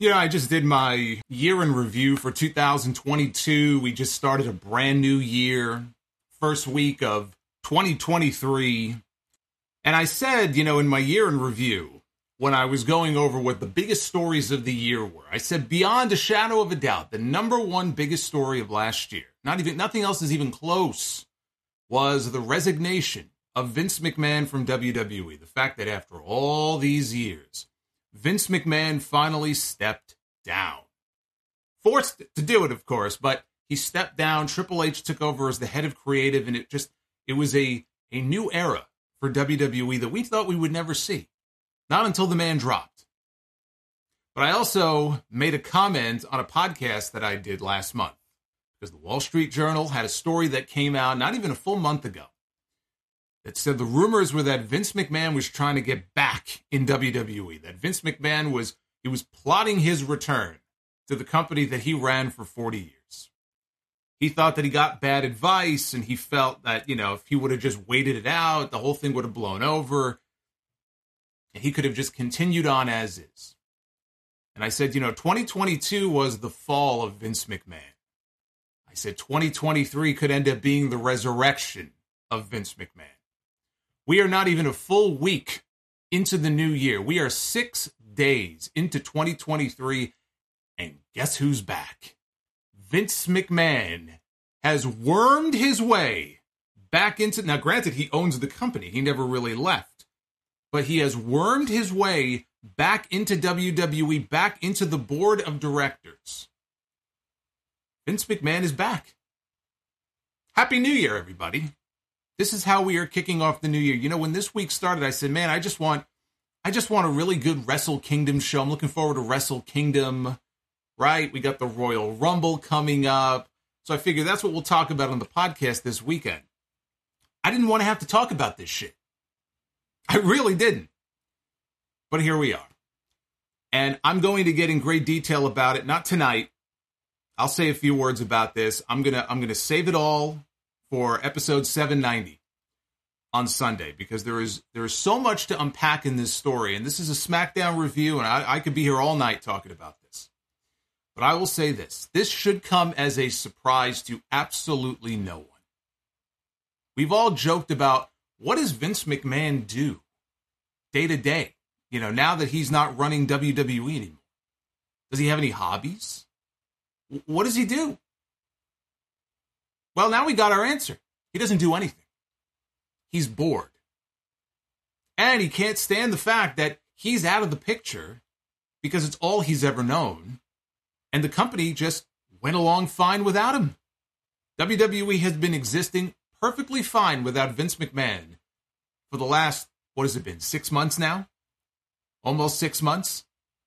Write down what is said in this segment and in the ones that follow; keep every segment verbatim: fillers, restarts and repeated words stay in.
You know, I just did my year in review for two thousand twenty-two. We just started a brand new year, first week of twenty twenty-three. And I said, you know, in my year in review, when I was going over what the biggest stories of the year were, I said, beyond a shadow of a doubt, the number one biggest story of last year, not even nothing else is even close, was the resignation of Vince McMahon from W W E. The fact that after all these years, Vince McMahon finally stepped down. Forced to do it, of course, but he stepped down. Triple H took over as the head of creative, and it just, it was a, a new era for W W E that we thought we would never see. Not until the man dropped. But I also made a comment on a podcast that I did last month, because the Wall Street Journal had a story that came out not even a full month ago that said the rumors were that Vince McMahon was trying to get back in W W E, that Vince McMahon was, he was plotting his return to the company that he ran for forty years. He thought that he got bad advice, and he felt that, you know, if he would have just waited it out, the whole thing would have blown over, and he could have just continued on as is. And I said, you know, twenty twenty-two was the fall of Vince McMahon. I said twenty twenty-three could end up being the resurrection of Vince McMahon. We are not even a full week into the new year. We are six days into twenty twenty-three, and guess who's back? Vince McMahon has wormed his way back into... Now, granted, he owns the company. He never really left. But he has wormed his way back into W W E, back into the board of directors. Vince McMahon is back. Happy New Year, everybody. This is how we are kicking off the new year. You know, when this week started, I said, man, I just want I just want a really good Wrestle Kingdom show. I'm looking forward to Wrestle Kingdom, right? We got the Royal Rumble coming up. So I figured that's what we'll talk about on the podcast this weekend. I didn't want to have to talk about this shit. I really didn't. But here we are. And I'm going to get in great detail about it. Not tonight. I'll say a few words about this. I'm going to I'm going to save it all for episode seven ninety on Sunday, because there is there is so much to unpack in this story. And this is a SmackDown review, and I, I could be here all night talking about this. But I will say this. This should come as a surprise to absolutely no one. We've all joked about, what does Vince McMahon do day to day? You know, now that he's not running W W E anymore. Does he have any hobbies? What does he do? Well, now we got our answer. He doesn't do anything. He's bored. And he can't stand the fact that he's out of the picture because it's all he's ever known. And the company just went along fine without him. W W E has been existing perfectly fine without Vince McMahon for the last, what has it been, six months now? Almost six months.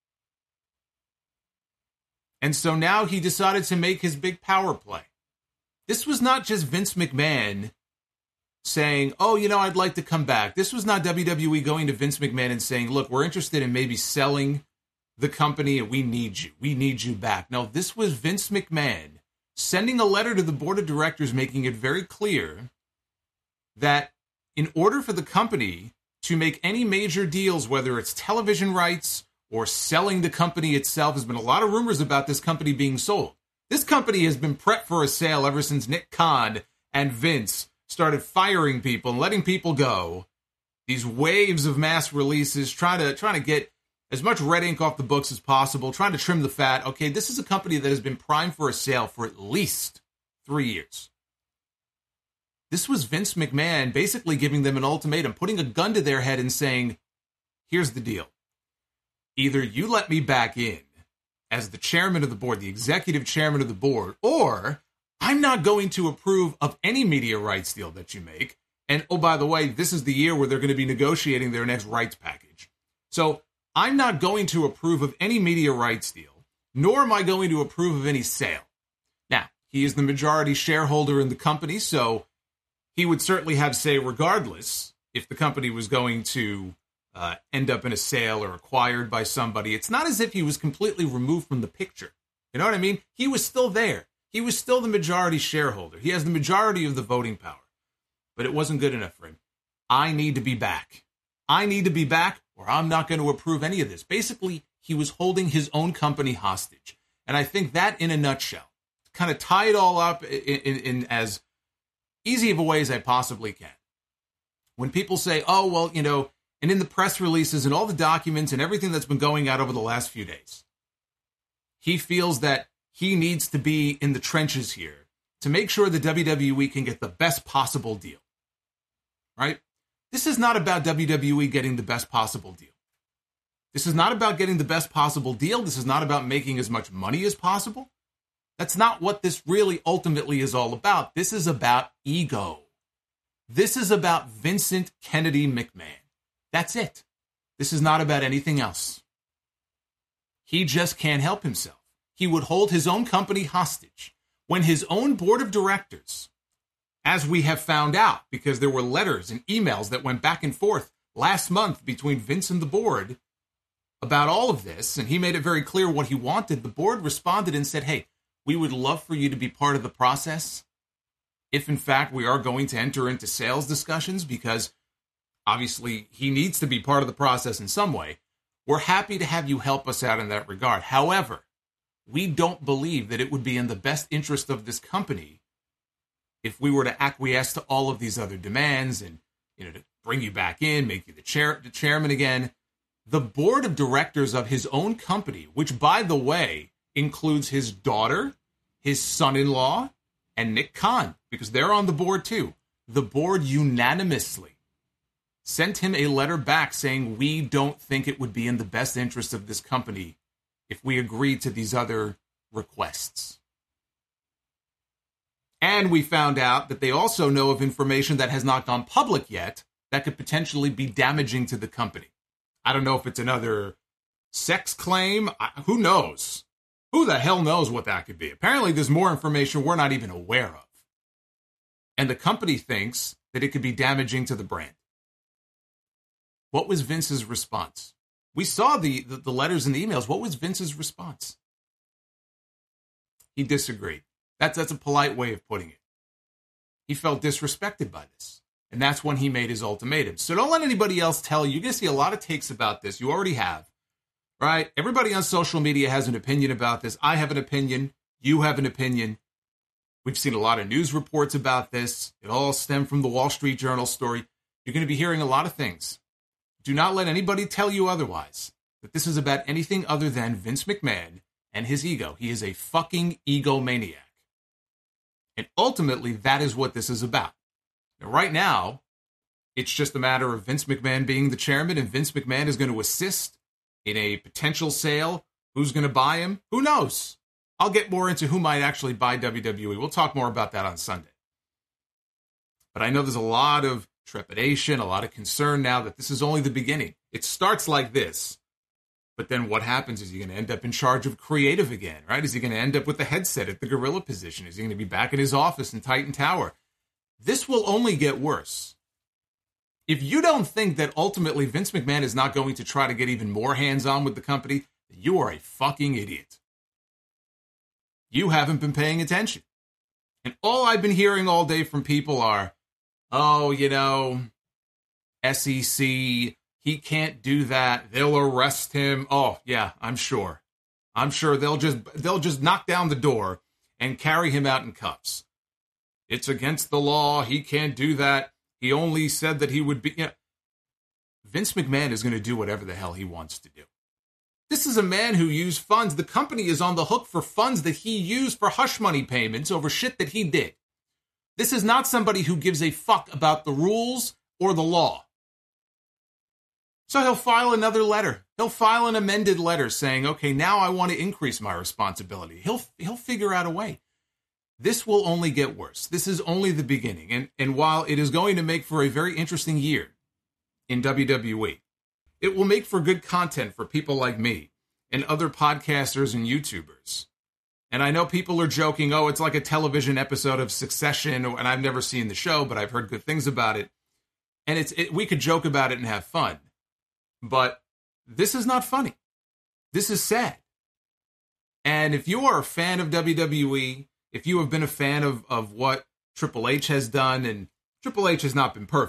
And so now he decided to make his big power play. This was not just Vince McMahon saying, oh, you know, I'd like to come back. This was not W W E going to Vince McMahon and saying, look, we're interested in maybe selling the company and we need you. We need you back. No, this was Vince McMahon sending a letter to the board of directors making it very clear that in order for the company to make any major deals, whether it's television rights or selling the company itself, there's been a lot of rumors about this company being sold. This company has been prepped for a sale ever since Nick Khan and Vince started firing people and letting people go. These waves of mass releases, trying to trying to get as much red ink off the books as possible, trying to trim the fat. Okay, this is a company that has been primed for a sale for at least three years. This was Vince McMahon basically giving them an ultimatum, putting a gun to their head and saying, here's the deal. Either you let me back in as the chairman of the board, the executive chairman of the board, or I'm not going to approve of any media rights deal that you make. And, oh, by the way, this is the year where they're going to be negotiating their next rights package. So I'm not going to approve of any media rights deal, nor am I going to approve of any sale. Now, he is the majority shareholder in the company, so he would certainly have say regardless if the company was going to uh, end up in a sale or acquired by somebody. It's not as if he was completely removed from the picture. You know what I mean? He was still there. He was still the majority shareholder. He has the majority of the voting power. But it wasn't good enough for him. I need to be back. I need to be back or I'm not going to approve any of this. Basically, he was holding his own company hostage. And I think that, in a nutshell, kind of tie it all up in, in, in as easy of a way as I possibly can. When people say, oh, well, you know, and in the press releases and all the documents and everything that's been going out over the last few days, he feels that he needs to be in the trenches here to make sure the W W E can get the best possible deal. Right? This is not about W W E getting the best possible deal. This is not about getting the best possible deal. This is not about making as much money as possible. That's not what this really ultimately is all about. This is about ego. This is about Vincent Kennedy McMahon. That's it. This is not about anything else. He just can't help himself. He would hold his own company hostage when his own board of directors, as we have found out, because there were letters and emails that went back and forth last month between Vince and the board about all of this, and he made it very clear what he wanted. The board responded and said, hey, we would love for you to be part of the process if, in fact, we are going to enter into sales discussions, because obviously he needs to be part of the process in some way. We're happy to have you help us out in that regard. However, we don't believe that it would be in the best interest of this company if we were to acquiesce to all of these other demands and, you know, to bring you back in, make you the chair, the chairman again. The board of directors of his own company, which, by the way, includes his daughter, his son-in-law, and Nick Khan, because they're on the board too. The board unanimously sent him a letter back saying, we don't think it would be in the best interest of this company if we agreed to these other requests. And we found out that they also know of information that has not gone public yet that could potentially be damaging to the company. I don't know if it's another sex claim. I, who knows? Who the hell knows what that could be? Apparently, there's more information we're not even aware of. And the company thinks that it could be damaging to the brand. What was Vince's response? We saw the, the, the letters and the emails. What was Vince's response? He disagreed. That's, that's a polite way of putting it. He felt disrespected by this. And that's when he made his ultimatum. So don't let anybody else tell you. You're going to see a lot of takes about this. You already have. Right? Everybody on social media has an opinion about this. I have an opinion. You have an opinion. We've seen a lot of news reports about this. It all stemmed from the Wall Street Journal story. You're going to be hearing a lot of things. Do not let anybody tell you otherwise, that this is about anything other than Vince McMahon and his ego. He is a fucking egomaniac. And ultimately, that is what this is about. Now, right now, it's just a matter of Vince McMahon being the chairman, and Vince McMahon is going to assist in a potential sale. Who's going to buy him? Who knows? I'll get more into who might actually buy W W E. We'll talk more about that on Sunday. But I know there's a lot of trepidation, a lot of concern now that this is only the beginning. It starts like this. But then what happens is you're going to end up in charge of creative again, right? Is he going to end up with the headset at the gorilla position? Is he going to be back in his office in Titan Tower? This will only get worse. If you don't think that ultimately Vince McMahon is not going to try to get even more hands-on with the company, you are a fucking idiot. You haven't been paying attention. And all I've been hearing all day from people are, oh, you know, S E C, he can't do that. They'll arrest him. Oh, yeah, I'm sure. I'm sure they'll just they'll just knock down the door and carry him out in cuffs. It's against the law. He can't do that. He only said that he would be. You know, Vince McMahon is going to do whatever the hell he wants to do. This is a man who used funds. The company is on the hook for funds that he used for hush money payments over shit that he did. This is not somebody who gives a fuck about the rules or the law. So he'll file another letter. He'll file an amended letter saying, okay, now I want to increase my responsibility. He'll he'll figure out a way. This will only get worse. This is only the beginning. And, and while it is going to make for a very interesting year in W W E, it will make for good content for people like me and other podcasters and YouTubers. And I know people are joking, oh, it's like a television episode of Succession, and I've never seen the show, but I've heard good things about it. And it's it, we could joke about it and have fun. But this is not funny. This is sad. And if you are a fan of W W E, if you have been a fan of, of what Triple H has done, and Triple H has not been perfect,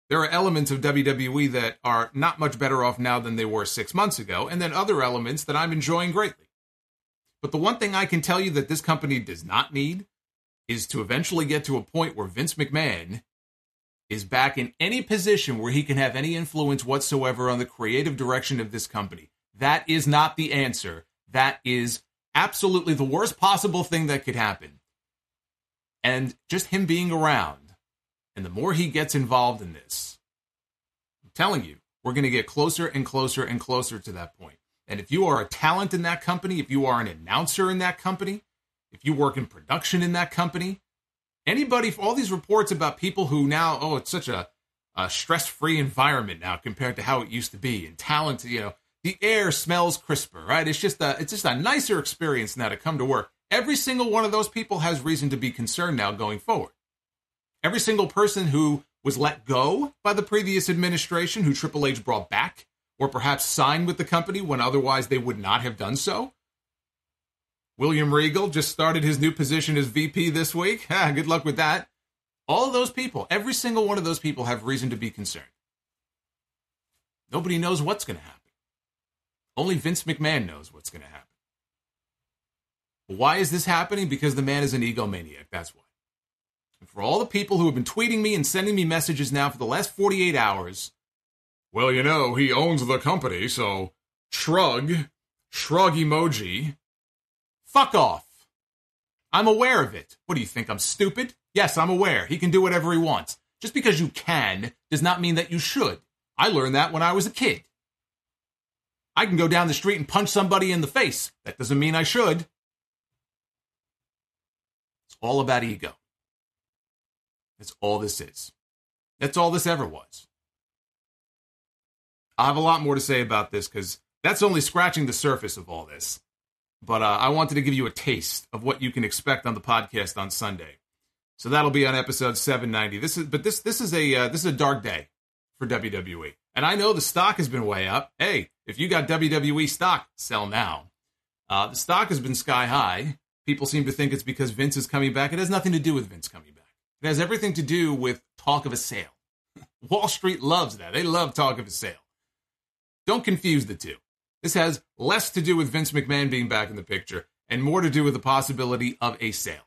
There are elements of W W E that are not much better off now than they were six months ago, and then other elements that I'm enjoying greatly. But the one thing I can tell you that this company does not need is to eventually get to a point where Vince McMahon is back in any position where he can have any influence whatsoever on the creative direction of this company. That is not the answer. That is absolutely the worst possible thing that could happen. And just him being around, and the more he gets involved in this, I'm telling you, we're going to get closer and closer and closer to that point. And if you are a talent in that company, if you are an announcer in that company, if you work in production in that company, anybody, all these reports about people who now, oh, it's such a, a stress-free environment now compared to how it used to be. And talent, you know, the air smells crisper, right? It's just a, it's just a nicer experience now to come to work. Every single one of those people has reason to be concerned now going forward. Every single person who was let go by the previous administration, who Triple H brought back, or perhaps signed with the company when otherwise they would not have done so. William Regal just started his new position as V P this week. Ah, good luck with that. All of those people, every single one of those people have reason to be concerned. Nobody knows what's going to happen. Only Vince McMahon knows what's going to happen. Why is this happening? Because the man is an egomaniac. That's why. And for all the people who have been tweeting me and sending me messages now for the last forty-eight hours, well, you know, he owns the company, so shrug, shrug emoji. Fuck off. I'm aware of it. What do you think, I'm stupid? Yes, I'm aware. He can do whatever he wants. Just because you can does not mean that you should. I learned that when I was a kid. I can go down the street and punch somebody in the face. That doesn't mean I should. It's all about ego. That's all this is. That's all this ever was. I have a lot more to say about this because that's only scratching the surface of all this. But uh, I wanted to give you a taste of what you can expect on the podcast on Sunday. So that'll be on episode seven ninety. This is, but this this is a uh, this is a dark day for W W E, and I know the stock has been way up. Hey, if you got W W E stock, sell now. Uh, the stock has been sky high. People seem to think it's because Vince is coming back. It has nothing to do with Vince coming back. It has everything to do with talk of a sale. Wall Street loves that. They love talk of a sale. Don't confuse the two. This has less to do with Vince McMahon being back in the picture and more to do with the possibility of a sale.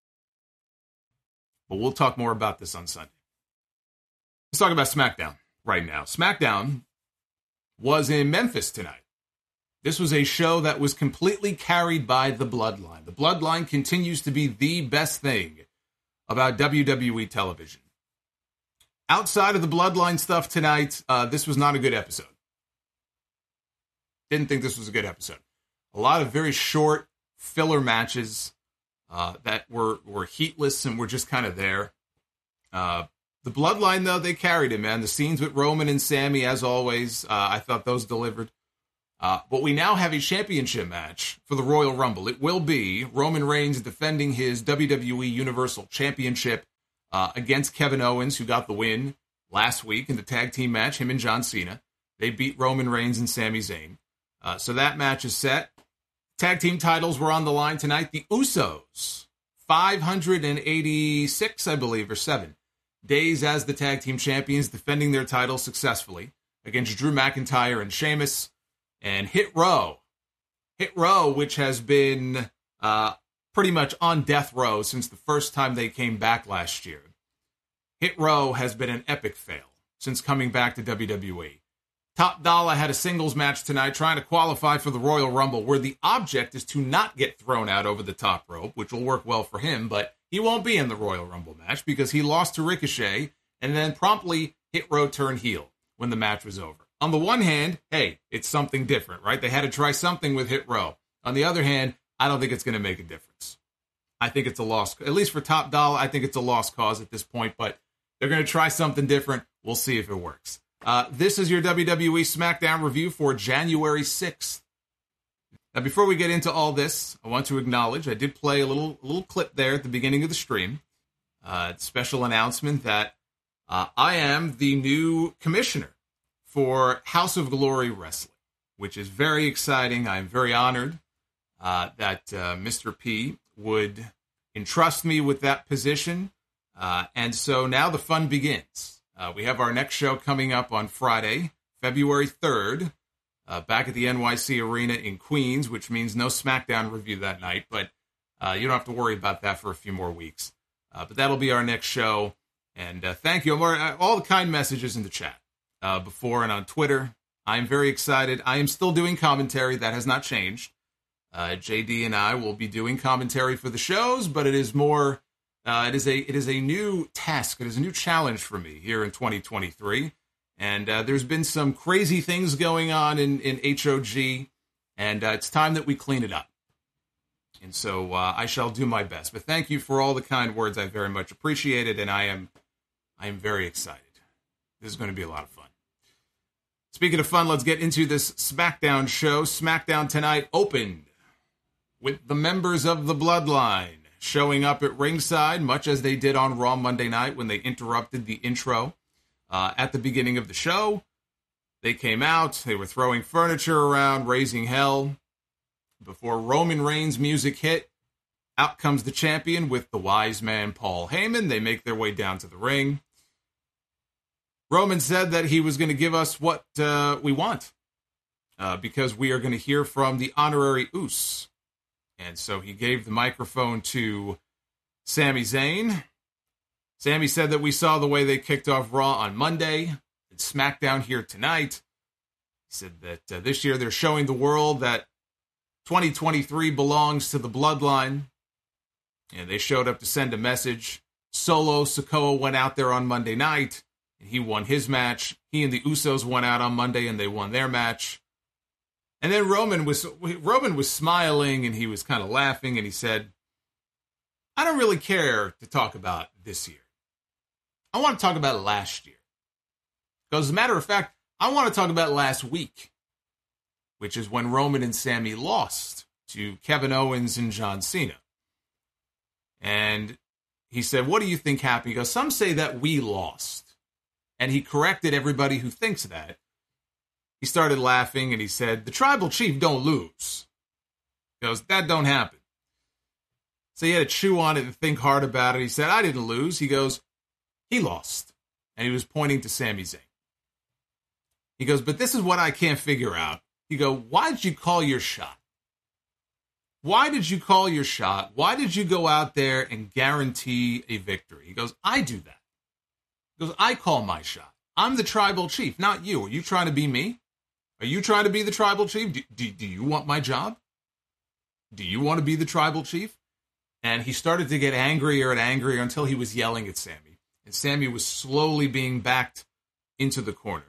But we'll talk more about this on Sunday. Let's talk about SmackDown right now. SmackDown was in Memphis tonight. This was a show that was completely carried by the Bloodline. The Bloodline continues to be the best thing about W W E television. Outside of the Bloodline stuff tonight, uh, this was not a good episode. Didn't think this was a good episode. A lot of very short filler matches uh, that were, were heatless and were just kind of there. Uh, the Bloodline, though, they carried it, man. The scenes with Roman and Sammy, as always, uh, I thought those delivered. Uh, but we now have a championship match for the Royal Rumble. It will be Roman Reigns defending his W W E Universal Championship uh, against Kevin Owens, who got the win last week in the tag team match, him and John Cena. They beat Roman Reigns and Sami Zayn. Uh, so that match is set. Tag team titles were on the line tonight. The Usos, five hundred eighty-six, I believe, or seven days as the tag team champions, defending their titles successfully against Drew McIntyre and Sheamus. And Hit Row. Hit Row, which has been uh, pretty much on death row since the first time they came back last year. Hit Row has been an epic fail since coming back to W W E. Top Dollar had a singles match tonight trying to qualify for the Royal Rumble, where the object is to not get thrown out over the top rope, which will work well for him, but he won't be in the Royal Rumble match because he lost to Ricochet and then promptly Hit Row turned heel when the match was over. On the one hand, hey, it's something different, right? They had to try something with Hit Row. On the other hand, I don't think it's going to make a difference. I think it's a lost, at least for Top Dollar, I think it's a lost cause at this point, but they're going to try something different. We'll see if it works. Uh, this is your W W E SmackDown review for January sixth. Now, before we get into all this, I want to acknowledge I did play a little a little clip there at the beginning of the stream. Uh, special announcement that uh, I am the new commissioner for House of Glory Wrestling, which is very exciting. I'm very honored uh, that uh, Mister P would entrust me with that position. Uh, and so now the fun begins. Uh, we have our next show coming up on Friday, February third, uh, back at the N Y C Arena in Queens, which means no SmackDown review that night, but uh, you don't have to worry about that for a few more weeks. Uh, but that'll be our next show. And uh, thank you. All the kind messages in the chat uh, before and on Twitter. I'm very excited. I am still doing commentary. That has not changed. Uh, J D and I will be doing commentary for the shows, but it is more, uh, it is a it is a new task. It is a new challenge for me here in twenty twenty-three. And uh, there's been some crazy things going on in, in H O G, and uh, it's time that we clean it up. And so uh, I shall do my best. But thank you for all the kind words. I very much appreciate it, and I am I am very excited. This is going to be a lot of fun. Speaking of fun, let's get into this SmackDown show. SmackDown tonight opened with the members of the Bloodline showing up at ringside, much as they did on Raw Monday night when they interrupted the intro uh, at the beginning of the show. They came out, they were throwing furniture around, raising hell. Before Roman Reigns' music hit, out comes the champion with the wise man Paul Heyman. They make their way down to the ring. Roman said that he was going to give us what uh, we want uh, because we are going to hear from the honorary Usos. And so he gave the microphone to Sami Zayn. Sami said that we saw the way they kicked off Raw on Monday and SmackDown here tonight. He said that uh, this year they're showing the world that twenty twenty-three belongs to the Bloodline. And they showed up to send a message. Solo Sikoa went out there on Monday night. He won his match. He and the Usos went out on Monday and they won their match. And then Roman was Roman was smiling and he was kind of laughing and he said, I don't really care to talk about this year. I want to talk about last year. Because as a matter of fact, I want to talk about last week, which is when Roman and Sami lost to Kevin Owens and John Cena. And he said, what do you think happened? He goes, some say that we lost. And he corrected everybody who thinks that. He started laughing and he said, the tribal chief don't lose. He goes, that don't happen. So he had to chew on it and think hard about it. He said, I didn't lose. He goes, he lost. And he was pointing to Sami Zayn. He goes, but this is what I can't figure out. He goes, why did you call your shot? Why did you call your shot? Why did you go out there and guarantee a victory? He goes, I do that. He goes, I call my shot. I'm the tribal chief, not you. Are you trying to be me? Are you trying to be the tribal chief? Do, do, do you want my job? Do you want to be the tribal chief? And he started to get angrier and angrier until he was yelling at Sami. And Sami was slowly being backed into the corner.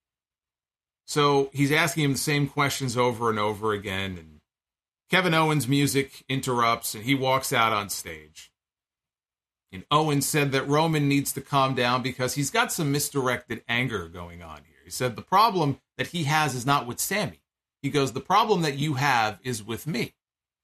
So he's asking him the same questions over and over again. And Kevin Owens' music interrupts and he walks out on stage. And Owens said that Roman needs to calm down because he's got some misdirected anger going on here. He said the problem that he has is not with Sami. He goes, the problem that you have is with me.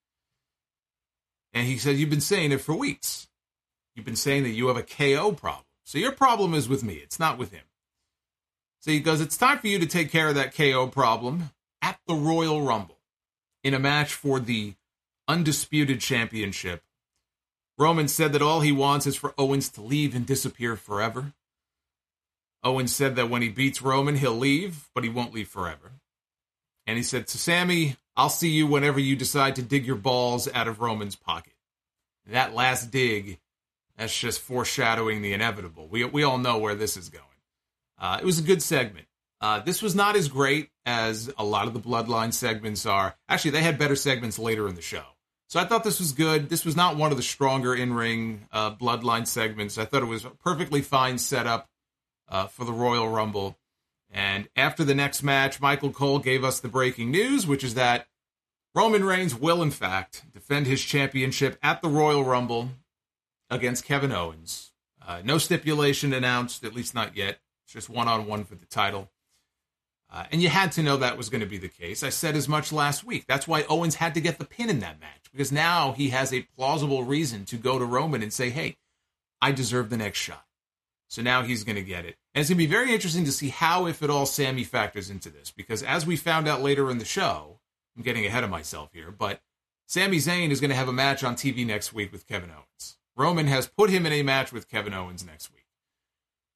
And he said, you've been saying it for weeks. You've been saying that you have a K O problem. So your problem is with me. It's not with him. So he goes, it's time for you to take care of that K O problem at the Royal Rumble in a match for the undisputed championship. Roman said that all he wants is for Owens to leave and disappear forever. Owens said that when he beats Roman, he'll leave, but he won't leave forever. And he said to Sami, I'll see you whenever you decide to dig your balls out of Roman's pocket. And that last dig, that's just foreshadowing the inevitable. We we all know where this is going. Uh, it was a good segment. Uh, this was not as great as a lot of the Bloodline segments are. Actually, they had better segments later in the show. So I thought this was good. This was not one of the stronger in-ring uh, Bloodline segments. I thought it was a perfectly fine setup uh, for the Royal Rumble. And after the next match, Michael Cole gave us the breaking news, which is that Roman Reigns will, in fact, defend his championship at the Royal Rumble against Kevin Owens. Uh, no stipulation announced, at least not yet. It's just one-on-one for the title. Uh, and you had to know that was going to be the case. I said as much last week. That's why Owens had to get the pin in that match, because now he has a plausible reason to go to Roman and say, hey, I deserve the next shot. So now he's going to get it. And it's going to be very interesting to see how, if at all, Sami factors into this, because as we found out later in the show, I'm getting ahead of myself here, but Sami Zayn is going to have a match on T V next week with Kevin Owens. Roman has put him in a match with Kevin Owens next week.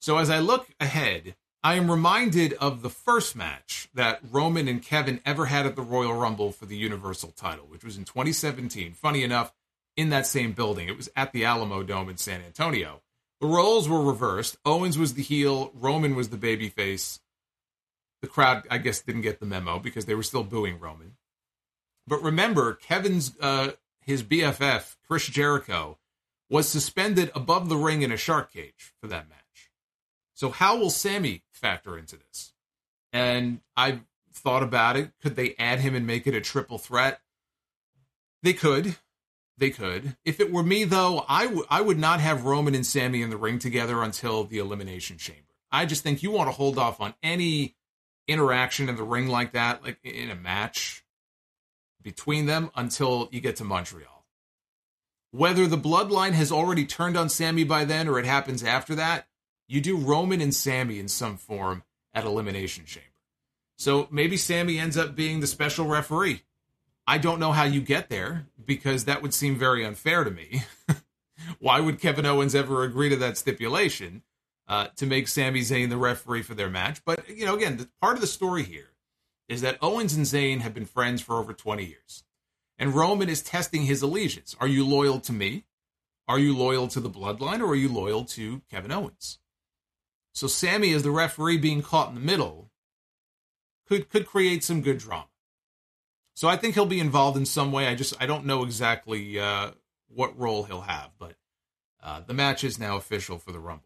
So as I look ahead, I am reminded of the first match that Roman and Kevin ever had at the Royal Rumble for the Universal title, which was in twenty seventeen. Funny enough, in that same building. It was at the Alamo Dome in San Antonio. The roles were reversed. Owens was the heel. Roman was the babyface. The crowd, I guess, didn't get the memo because they were still booing Roman. But remember, Kevin's, uh, his B F F, Chris Jericho, was suspended above the ring in a shark cage for that match. So how will Sami factor into this? And I thought about it. Could they add him and make it a triple threat? They could. They could. If it were me, though, I, w- I would not have Roman and Sami in the ring together until the Elimination Chamber. I just think you want to hold off on any interaction in the ring like that, like in a match between them, until you get to Montreal. Whether the bloodline has already turned on Sami by then or it happens after that, you do Roman and Sami in some form at Elimination Chamber. So maybe Sami ends up being the special referee. I don't know how you get there, because that would seem very unfair to me. Why would Kevin Owens ever agree to that stipulation uh, to make Sami Zayn the referee for their match? But, you know, again, the, part of the story here is that Owens and Zayn have been friends for over twenty years. And Roman is testing his allegiance. Are you loyal to me? Are you loyal to the bloodline? Or are you loyal to Kevin Owens? So Sami, as the referee being caught in the middle, could could create some good drama. So I think he'll be involved in some way. I just I don't know exactly uh, what role he'll have, but uh, the match is now official for the Rumble.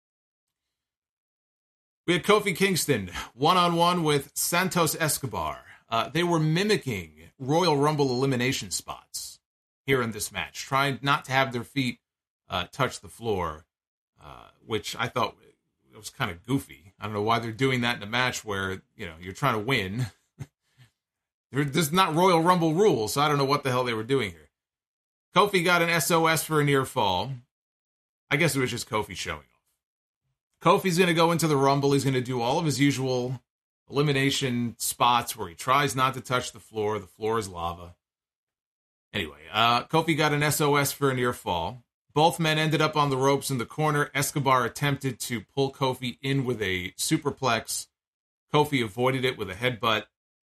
We had Kofi Kingston one-on-one with Santos Escobar. Uh, they were mimicking Royal Rumble elimination spots here in this match, trying not to have their feet uh, touch the floor, uh, which I thought it was kind of goofy. I don't know why they're doing that in a match where, you know, you're trying to win. This is not Royal Rumble rules, so I don't know what the hell they were doing here. Kofi got an S O S for a near fall. I guess it was just Kofi showing off. Kofi's going to go into the Rumble. He's going to do all of his usual elimination spots where he tries not to touch the floor. The floor is lava. Anyway, uh, Kofi got an S O S for a near fall. Both men ended up on the ropes in the corner. Escobar attempted to pull Kofi in with a superplex. Kofi avoided it with a headbutt.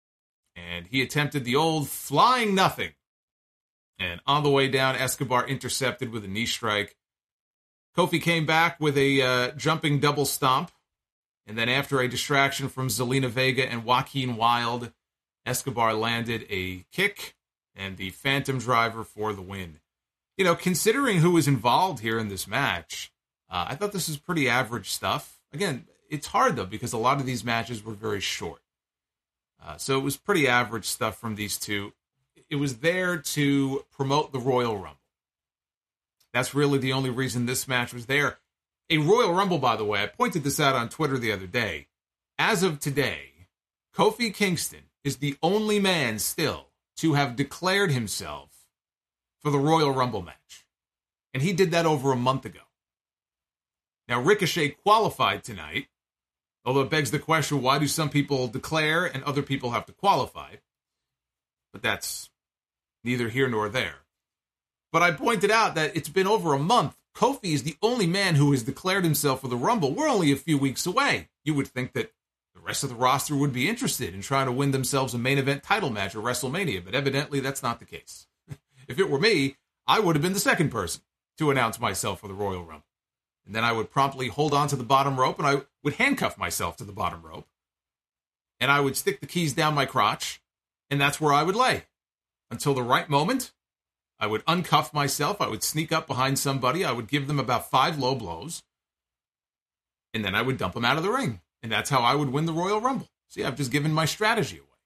And he attempted the old flying nothing. And on the way down, Escobar intercepted with a knee strike. Kofi came back with a uh, jumping double stomp. And then after a distraction from Zelina Vega and Joaquin Wilde, Escobar landed a kick and the Phantom Driver for the win. You know, considering who was involved here in this match, uh, I thought this was pretty average stuff. Again, it's hard, though, because a lot of these matches were very short. Uh, so it was pretty average stuff from these two. It was there to promote the Royal Rumble. That's really the only reason this match was there. A Royal Rumble, by the way, I pointed this out on Twitter the other day. As of today, Kofi Kingston is the only man still to have declared himself for the Royal Rumble match. And he did that over a month ago. Now, Ricochet qualified tonight. Although it begs the question, why do some people declare and other people have to qualify? But that's neither here nor there. But I pointed out that it's been over a month. Kofi is the only man who has declared himself for the Rumble. We're only a few weeks away. You would think that the rest of the roster would be interested in trying to win themselves a main event title match at WrestleMania, but evidently that's not the case. If it were me, I would have been the second person to announce myself for the Royal Rumble. And then I would promptly hold on to the bottom rope, and I would handcuff myself to the bottom rope. And I would stick the keys down my crotch, and that's where I would lay. Until the right moment, I would uncuff myself, I would sneak up behind somebody, I would give them about five low blows, and then I would dump them out of the ring. And that's how I would win the Royal Rumble. See, I've just given my strategy away.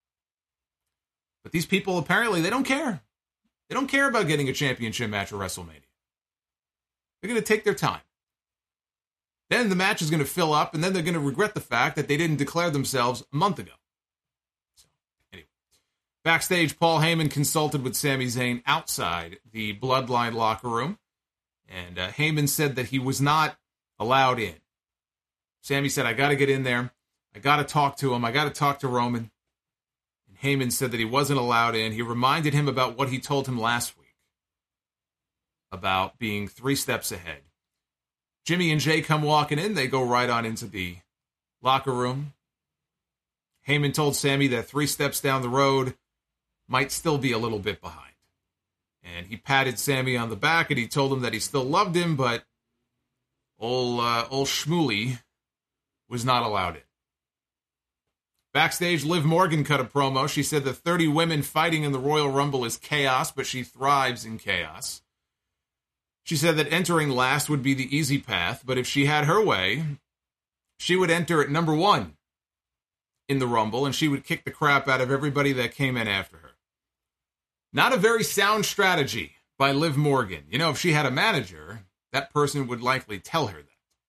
But these people, apparently, they don't care. They don't care about getting a championship match at WrestleMania. They're going to take their time. Then the match is going to fill up, and then they're going to regret the fact that they didn't declare themselves a month ago. So, anyway. Backstage, Paul Heyman consulted with Sami Zayn outside the Bloodline locker room, and uh, Heyman said that he was not allowed in. Sami said, I got to get in there. I got to talk to him. I got to talk to Roman. And Heyman said that he wasn't allowed in. He reminded him about what he told him last week about being three steps ahead. Jimmy and Jay come walking in. They go right on into the locker room. Heyman told Sammy that three steps down the road might still be a little bit behind. And he patted Sammy on the back, and he told him that he still loved him, but old, uh, old Shmuley was not allowed in. Backstage, Liv Morgan cut a promo. She said that thirty women fighting in the Royal Rumble is chaos, but she thrives in chaos. She said that entering last would be the easy path, but if she had her way, she would enter at number one in the Rumble, and she would kick the crap out of everybody that came in after her. Not a very sound strategy by Liv Morgan. You know, if she had a manager, that person would likely tell her that.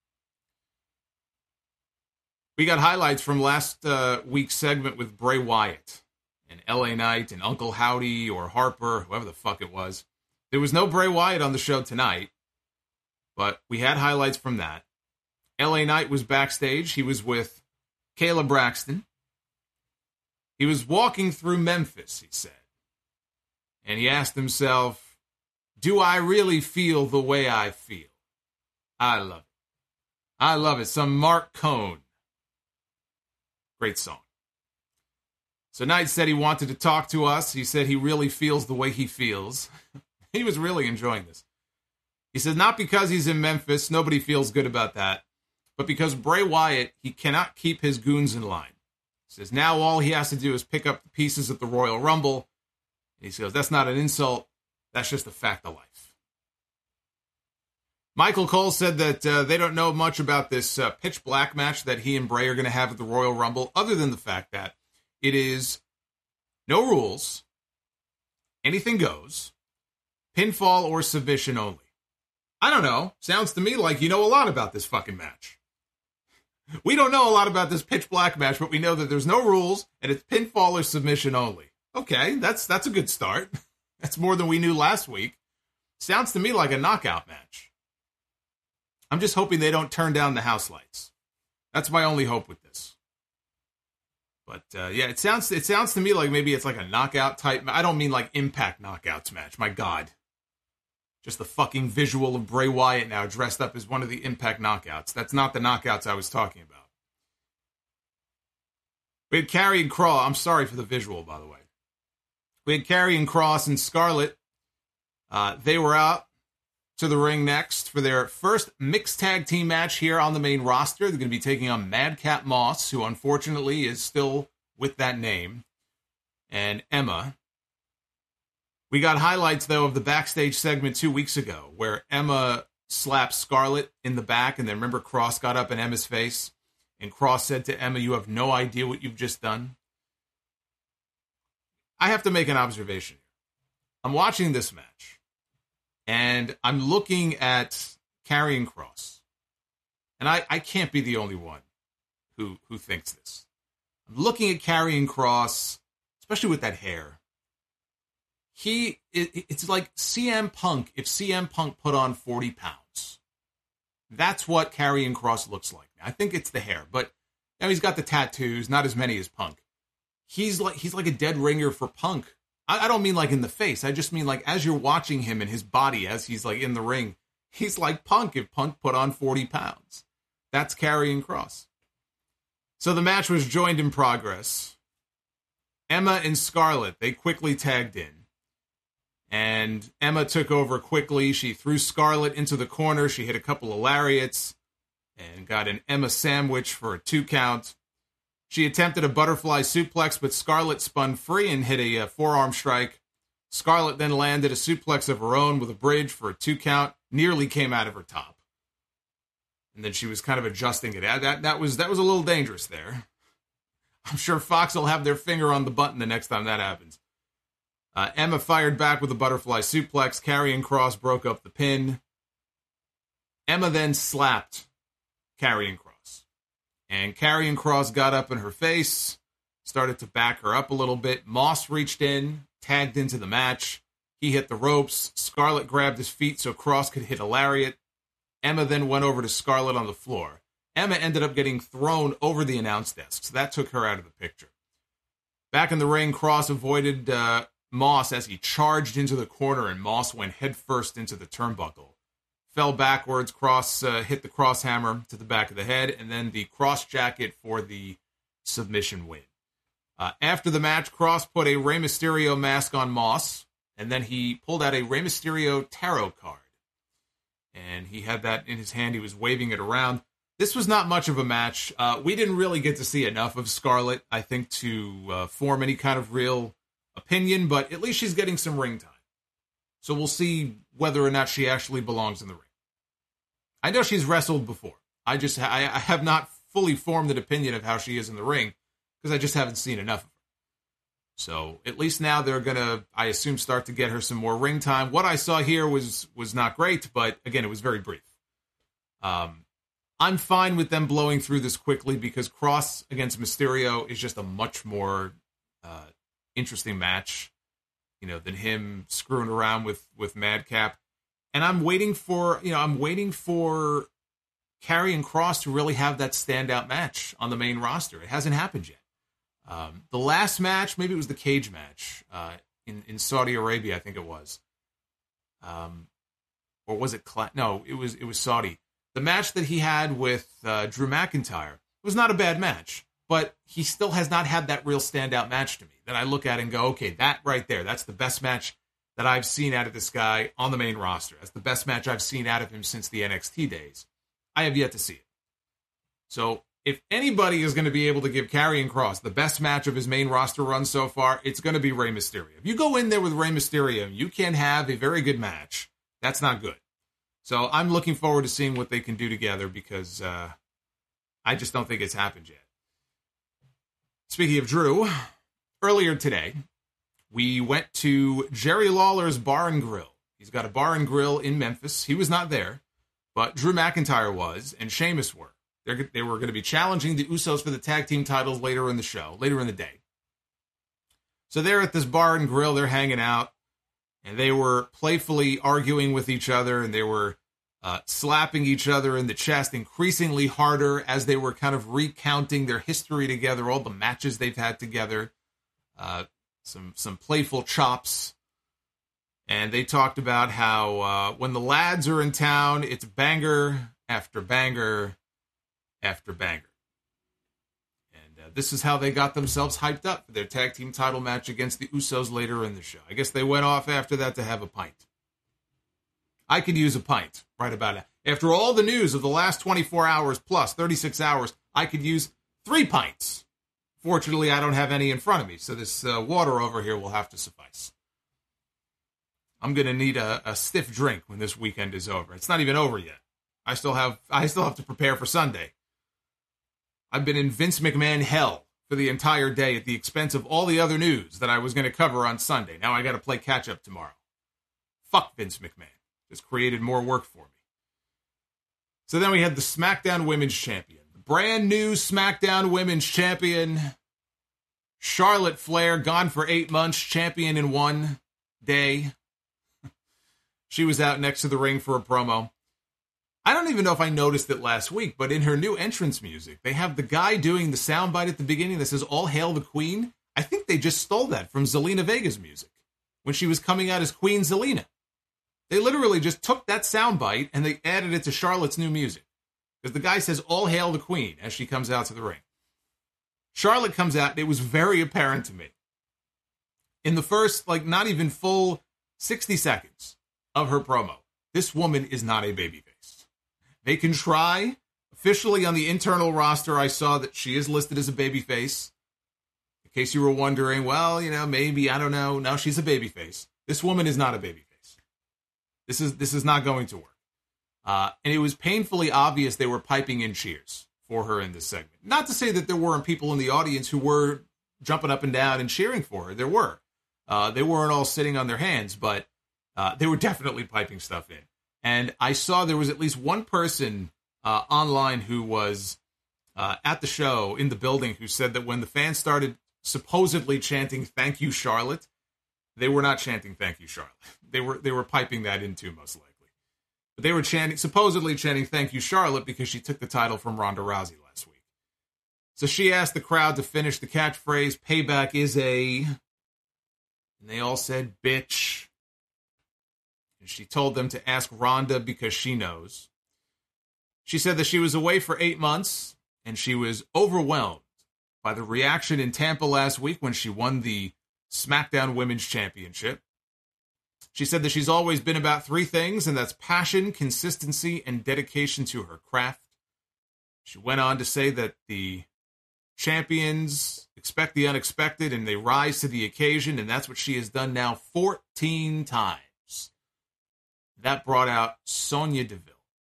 We got highlights from last uh, week's segment with Bray Wyatt and L A Knight and Uncle Howdy or Harper, whoever the fuck it was. There was no Bray Wyatt on the show tonight, but we had highlights from that. L A Knight was backstage. He was with Kayla Braxton. He was walking through Memphis, he said. And he asked himself, do I really feel the way I feel? I love it. I love it. Some Mark Cohn. Great song. So Knight said he wanted to talk to us. He said he really feels the way he feels. He was really enjoying this. He said not because he's in Memphis, nobody feels good about that, but because Bray Wyatt, he cannot keep his goons in line. He says now all he has to do is pick up the pieces at the Royal Rumble. And he says that's not an insult, that's just a fact of life. Michael Cole said that uh, they don't know much about this uh, pitch black match that he and Bray are going to have at the Royal Rumble, other than the fact that it is no rules, anything goes, pinfall or submission only. I don't know. Sounds to me like you know a lot about this fucking match. We don't know a lot about this pitch black match, but we know that there's no rules and it's pinfall or submission only. Okay, that's that's a good start. That's more than we knew last week. Sounds to me like a knockout match. I'm just hoping they don't turn down the house lights. That's my only hope with this. But uh, yeah, it sounds it sounds to me like maybe it's like a knockout type. I don't mean like Impact Knockouts match. My God. Just the fucking visual of Bray Wyatt now dressed up as one of the Impact Knockouts. That's not the knockouts I was talking about. We had Karrion Kross. I'm sorry for the visual, by the way. We had Karrion Kross and Scarlett. Uh, they were out to the ring next for their first mixed tag team match here on the main roster. They're going to be taking on Madcap Moss, who unfortunately is still with that name, and Emma. We got highlights, though, of the backstage segment two weeks ago, where Emma slapped Scarlett in the back, and then remember Kross got up in Emma's face, and Kross said to Emma, you have no idea what you've just done. I have to make an observation. I'm watching this match, and I'm looking at Karrion Kross, and I, I can't be the only one who, who thinks this. I'm looking at Karrion Kross, especially with that hair. He, it, it's like C M Punk, if C M Punk put on forty pounds. That's what Karrion Kross looks like. I think it's the hair, but you know, he's got the tattoos, not as many as Punk. He's like he's like a dead ringer for Punk. I, I don't mean like in the face. I just mean like as you're watching him in his body, as he's like in the ring, he's like Punk if Punk put on forty pounds. That's Karrion Kross. So the match was joined in progress. Emma and Scarlett, they quickly tagged in. And Emma took over quickly. She threw Scarlett into the corner. She hit a couple of lariats and got an Emma sandwich for a two count. She attempted a butterfly suplex, but Scarlett spun free and hit a, a forearm strike. Scarlett then landed a suplex of her own with a bridge for a two count. Nearly came out of her top. And then she was kind of adjusting it. That, that, was, that was a little dangerous there. I'm sure Fox will have their finger on the button the next time that happens. Uh, Emma fired back with a butterfly suplex. Karrion Kross broke up the pin. Emma then slapped Karrion Kross. And Karrion Kross got up in her face, started to back her up a little bit. Moss reached in, tagged into the match. He hit the ropes. Scarlett grabbed his feet so Kross could hit a lariat. Emma then went over to Scarlett on the floor. Emma ended up getting thrown over the announce desk, so that took her out of the picture. Back in the ring, Kross avoided uh, Moss as he charged into the corner, and Moss went headfirst into the turnbuckle. fell backwards, Cross uh, hit the cross hammer to the back of the head, and then the cross jacket for the submission win. Uh, after the match, Cross put a Rey Mysterio mask on Moss, and then he pulled out a Rey Mysterio tarot card. And he had that in his hand. He was waving it around. This was not much of a match. Uh, we didn't really get to see enough of Scarlett, I think, to uh, form any kind of real opinion, but at least she's getting some ring time. So we'll see whether or not she actually belongs in the ring. I know she's wrestled before. I just ha- I have not fully formed an opinion of how she is in the ring because I just haven't seen enough of her. So at least now they're going to, I assume, start to get her some more ring time. What I saw here was was not great, but again, it was very brief. Um, I'm fine with them blowing through this quickly because Cross against Mysterio is just a much more uh, interesting match, you know, than him screwing around with, with Madcap. And I'm waiting for, you know, I'm waiting for Karrion Kross to really have that standout match on the main roster. It hasn't happened yet. Um, the last match, maybe it was the cage match uh, in, in Saudi Arabia, I think it was. Um, or was it, Cla- no, it was, it was Saudi. The match that he had with uh, Drew McIntyre was not a bad match, but he still has not had that real standout match to me that I look at and go, okay, that right there, that's the best match that I've seen out of this guy on the main roster. That's the best match I've seen out of him since the N X T days. I have yet to see it. So if anybody is going to be able to give Karrion Kross the best match of his main roster run so far, it's going to be Rey Mysterio. If you go in there with Rey Mysterio, you can have a very good match. That's not good. So I'm looking forward to seeing what they can do together because uh, I just don't think it's happened yet. Speaking of Drew, earlier today, we went to Jerry Lawler's Bar and Grill. He's got a bar and grill in Memphis. He was not there, but Drew McIntyre was, and Sheamus were. They're, they were going to be challenging the Usos for the tag team titles later in the show, later in the day. So they're at this bar and grill, they're hanging out, and they were playfully arguing with each other, and they were uh, slapping each other in the chest increasingly harder as they were kind of recounting their history together, all the matches they've had together, uh, some some playful chops. And they talked about how uh, when the lads are in town, it's banger after banger after banger. And uh, this is how they got themselves hyped up for their tag team title match against the Usos later in the show. I guess they went off after that to have a pint. I could use a pint right about it. After all the news of the last twenty-four hours plus thirty-six hours, I could use three pints. Fortunately, I don't have any in front of me, so this uh, water over here will have to suffice. I'm going to need a, a stiff drink when this weekend is over. It's not even over yet. I still have I still have to prepare for Sunday. I've been in Vince McMahon hell for the entire day at the expense of all the other news that I was going to cover on Sunday. Now I got to play catch up tomorrow. Fuck Vince McMahon. Just created more work for me. So then we had the SmackDown Women's Champion. The brand new SmackDown Women's Champion. Charlotte Flair, gone for eight months, champion in one day. She was out next to the ring for a promo. I don't even know if I noticed it last week, but in her new entrance music, they have the guy doing the soundbite at the beginning that says, "All Hail the Queen." I think they just stole that from Zelina Vega's music when she was coming out as Queen Zelina. They literally just took that soundbite and they added it to Charlotte's new music. Because the guy says, "All Hail the Queen," as she comes out to the ring. Charlotte comes out, and it was very apparent to me. In the first, like, not even full sixty seconds of her promo, this woman is not a babyface. They can try. Officially on the internal roster, I saw that she is listed as a babyface. In case you were wondering, well, you know, maybe, I don't know. No, she's a babyface. This woman is not a babyface. This is this is not going to work. Uh, and it was painfully obvious they were piping in cheers for her in this segment. Not to say that there weren't people in the audience who were jumping up and down and cheering for her. There were. Uh, they weren't all sitting on their hands, but uh, they were definitely piping stuff in. And I saw there was at least one person uh, online who was uh, at the show in the building who said that when the fans started supposedly chanting "Thank you, Charlotte," they were not chanting "Thank you, Charlotte." They were they were piping that in too, most likely. But they were chanting, supposedly chanting "Thank you, Charlotte," because she took the title from Ronda Rousey last week. So she asked the crowd to finish the catchphrase, "Payback is a..." And they all said, "Bitch." And she told them to ask Ronda because she knows. She said that she was away for eight months, and she was overwhelmed by the reaction in Tampa last week when she won the SmackDown Women's Championship. She said that she's always been about three things, and that's passion, consistency, and dedication to her craft. She went on to say that the champions expect the unexpected, and they rise to the occasion, and that's what she has done now fourteen times. That brought out Sonya Deville.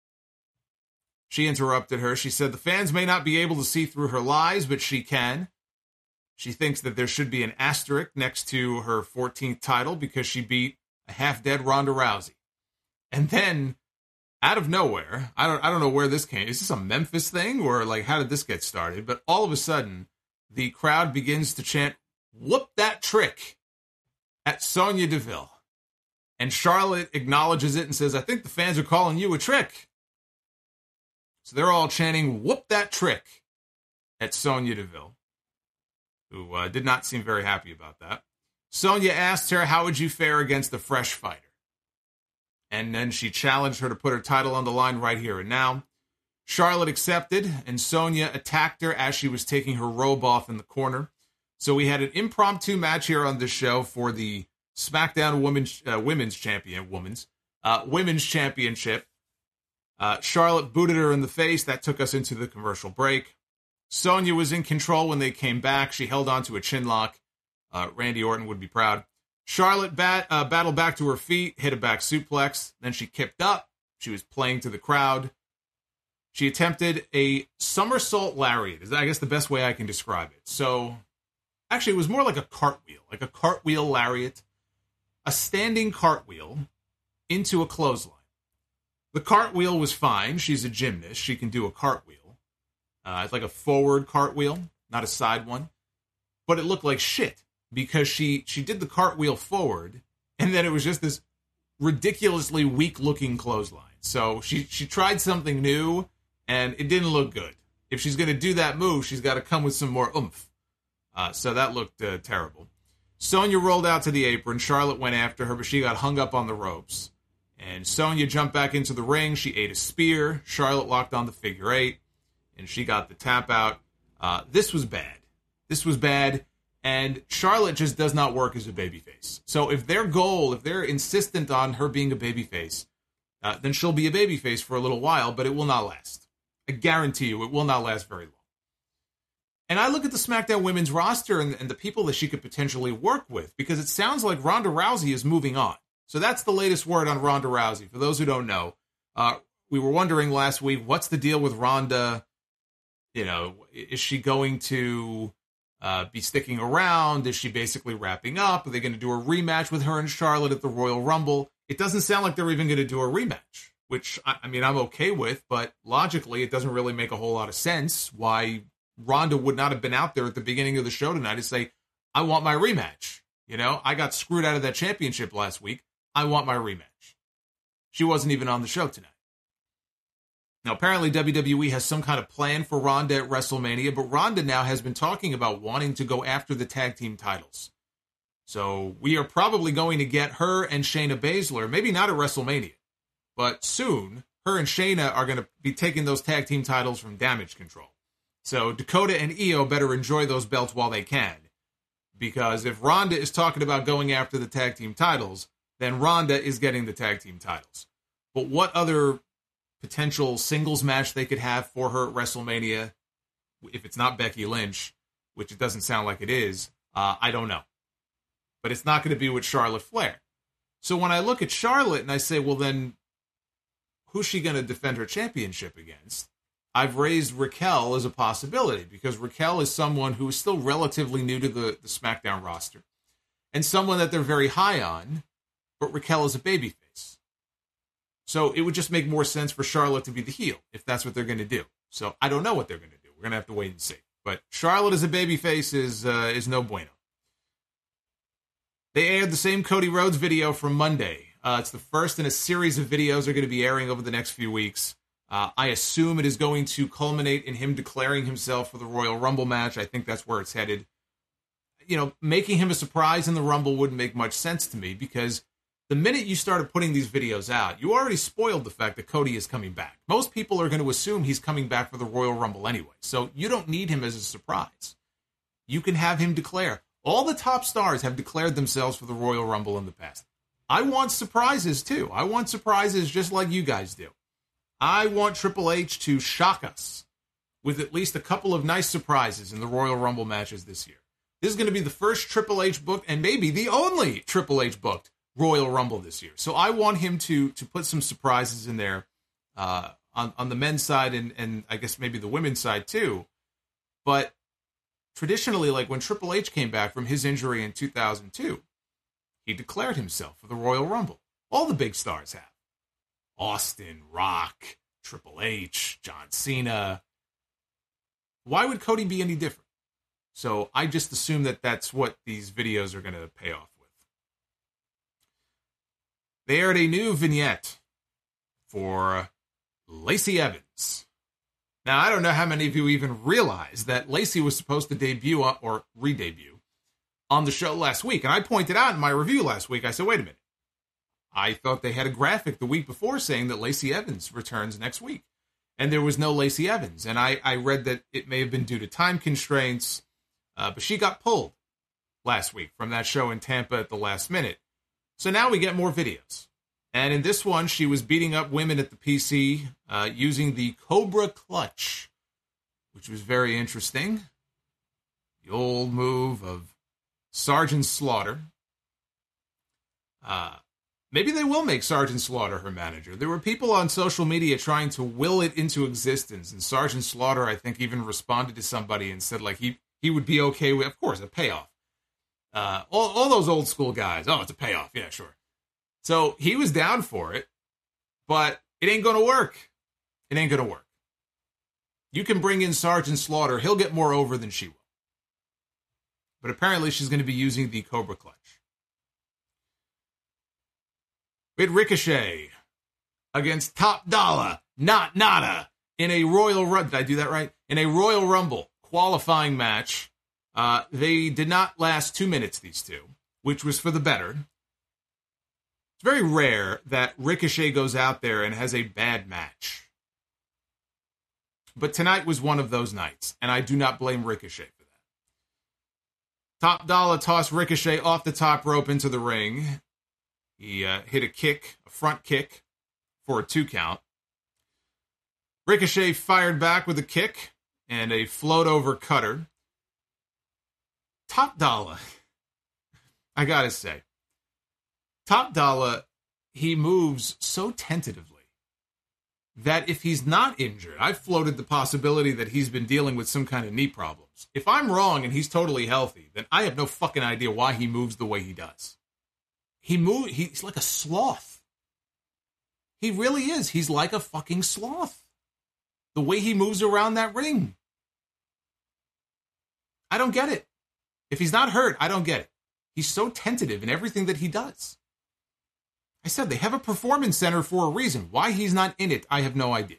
She interrupted her. She said the fans may not be able to see through her lies, but she can. She thinks that there should be an asterisk next to her fourteenth title because she beat a half-dead Ronda Rousey. And then, out of nowhere, I don't I don't know where this came. Is this a Memphis thing, or like how did this get started? But all of a sudden, the crowd begins to chant, "Whoop that trick," at Sonya Deville. And Charlotte acknowledges it and says, I think the fans are calling you a trick. So they're all chanting, "Whoop that trick," at Sonya Deville, who uh, did not seem very happy about that. Sonya asked her, how would you fare against the fresh fighter? And then she challenged her to put her title on the line right here and now. Charlotte accepted, and Sonya attacked her as she was taking her robe off in the corner. So we had an impromptu match here on this show for the SmackDown Women's uh, Women's Champion Women's uh, Women's Championship. Uh, Charlotte booted her in the face. That took us into the commercial break. Sonya was in control when they came back. She held on to a chin lock. Uh, Randy Orton would be proud. Charlotte bat, uh, battled back to her feet, hit a back suplex. Then she kicked up. She was playing to the crowd. She attempted a somersault lariat. Is I guess the best way I can describe it. So, actually, it was more like a cartwheel, like a cartwheel lariat, a standing cartwheel into a clothesline. The cartwheel was fine. She's a gymnast. She can do a cartwheel. Uh, it's like a forward cartwheel, not a side one. But it looked like shit because she, she did the cartwheel forward, and then it was just this ridiculously weak-looking clothesline. So she, she tried something new, and it didn't look good. If she's going to do that move, she's got to come with some more oomph. Uh, so that looked uh, terrible. Sonya rolled out to the apron. Charlotte went after her, but she got hung up on the ropes. And Sonya jumped back into the ring. She ate a spear. Charlotte locked on the figure eight, and she got the tap out. Uh, this was bad. This was bad, and Charlotte just does not work as a babyface. So if their goal, if they're insistent on her being a babyface, uh, then she'll be a babyface for a little while, but it will not last. I guarantee you it will not last very long. And I look at the SmackDown Women's roster and, and the people that she could potentially work with, because it sounds like Ronda Rousey is moving on. So that's the latest word on Ronda Rousey. For those who don't know, uh, we were wondering last week, what's the deal with Ronda? You know, is she going to uh, be sticking around? Is she basically wrapping up? Are they going to do a rematch with her and Charlotte at the Royal Rumble? It doesn't sound like they're even going to do a rematch, which, I, I mean, I'm okay with, but logically, it doesn't really make a whole lot of sense why Ronda would not have been out there at the beginning of the show tonight to say, I want my rematch. You know, I got screwed out of that championship last week. I want my rematch. She wasn't even on the show tonight. Now, apparently W W E has some kind of plan for Ronda at WrestleMania, but Ronda now has been talking about wanting to go after the tag team titles. So we are probably going to get her and Shayna Baszler, maybe not at WrestleMania, but soon, her and Shayna are going to be taking those tag team titles from Damage Control. So Dakota and Io better enjoy those belts while they can, because if Ronda is talking about going after the tag team titles, then Ronda is getting the tag team titles. But what other potential singles match they could have for her at WrestleMania, if it's not Becky Lynch, which it doesn't sound like it is, uh, I don't know. But it's not going to be with Charlotte Flair. So when I look at Charlotte and I say, well then, who's she going to defend her championship against? I've raised Raquel as a possibility, because Raquel is someone who is still relatively new to the, the SmackDown roster, and someone that they're very high on, but Raquel is a babyface. So it would just make more sense for Charlotte to be the heel, if that's what they're going to do. So I don't know what they're going to do. We're going to have to wait and see. But Charlotte as a babyface is uh, is no bueno. They aired the same Cody Rhodes video from Monday. Uh, it's the first in a series of videos they're going to be airing over the next few weeks. Uh, I assume it is going to culminate in him declaring himself for the Royal Rumble match. I think that's where it's headed. You know, making him a surprise in the Rumble wouldn't make much sense to me, because the minute you started putting these videos out, you already spoiled the fact that Cody is coming back. Most people are going to assume he's coming back for the Royal Rumble anyway, so you don't need him as a surprise. You can have him declare. All the top stars have declared themselves for the Royal Rumble in the past. I want surprises, too. I want surprises just like you guys do. I want Triple H to shock us with at least a couple of nice surprises in the Royal Rumble matches this year. This is going to be the first Triple H booked, and maybe the only Triple H booked Royal Rumble this year. So I want him to to put some surprises in there uh, on, on the men's side and, and I guess maybe the women's side, too. But traditionally, like when Triple H came back from his injury in two thousand two, he declared himself for the Royal Rumble. All the big stars have. Austin, Rock, Triple H, John Cena. Why would Cody be any different? So I just assume that that's what these videos are going to pay off with. They aired a new vignette for Lacey Evans. Now, I don't know how many of you even realize that Lacey was supposed to debut or re-debut on the show last week. And I pointed out in my review last week, I said, wait a minute. I thought they had a graphic the week before saying that Lacey Evans returns next week. And there was no Lacey Evans. And I, I read that it may have been due to time constraints, uh, but she got pulled last week from that show in Tampa at the last minute. So now we get more videos. And in this one, she was beating up women at the P C uh, using the Cobra Clutch, which was very interesting. The old move of Sergeant Slaughter. Uh, maybe they will make Sergeant Slaughter her manager. There were people on social media trying to will it into existence, and Sergeant Slaughter, I think, even responded to somebody and said, like, he, he would be okay with, of course, a payoff. Uh, all, all those old school guys, oh, it's a payoff, yeah, sure. So he was down for it, but it ain't going to work. It ain't going to work. You can bring in Sergeant Slaughter. He'll get more over than she will. But apparently she's going to be using the Cobra Clutch. We had Ricochet against Top Dollar, not Nada, in a Royal Rumble. Did I do that right? In a Royal Rumble qualifying match. Uh, they did not last two minutes, these two, which was for the better. It's very rare that Ricochet goes out there and has a bad match. But tonight was one of those nights, and I do not blame Ricochet for that. Top Dollar tossed Ricochet off the top rope into the ring. He uh, hit a kick, a front kick, for a two count. Ricochet fired back with a kick and a float over cutter. Top Dollar, I gotta say, Top Dollar, he moves so tentatively that if he's not injured, I've floated the possibility that he's been dealing with some kind of knee problems. If I'm wrong and he's totally healthy, then I have no fucking idea why he moves the way he does. He move, he's like a sloth. He really is. He's like a fucking sloth. The way he moves around that ring. I don't get it. If he's not hurt, I don't get it. He's so tentative in everything that he does. I said they have a performance center for a reason. Why he's not in it, I have no idea.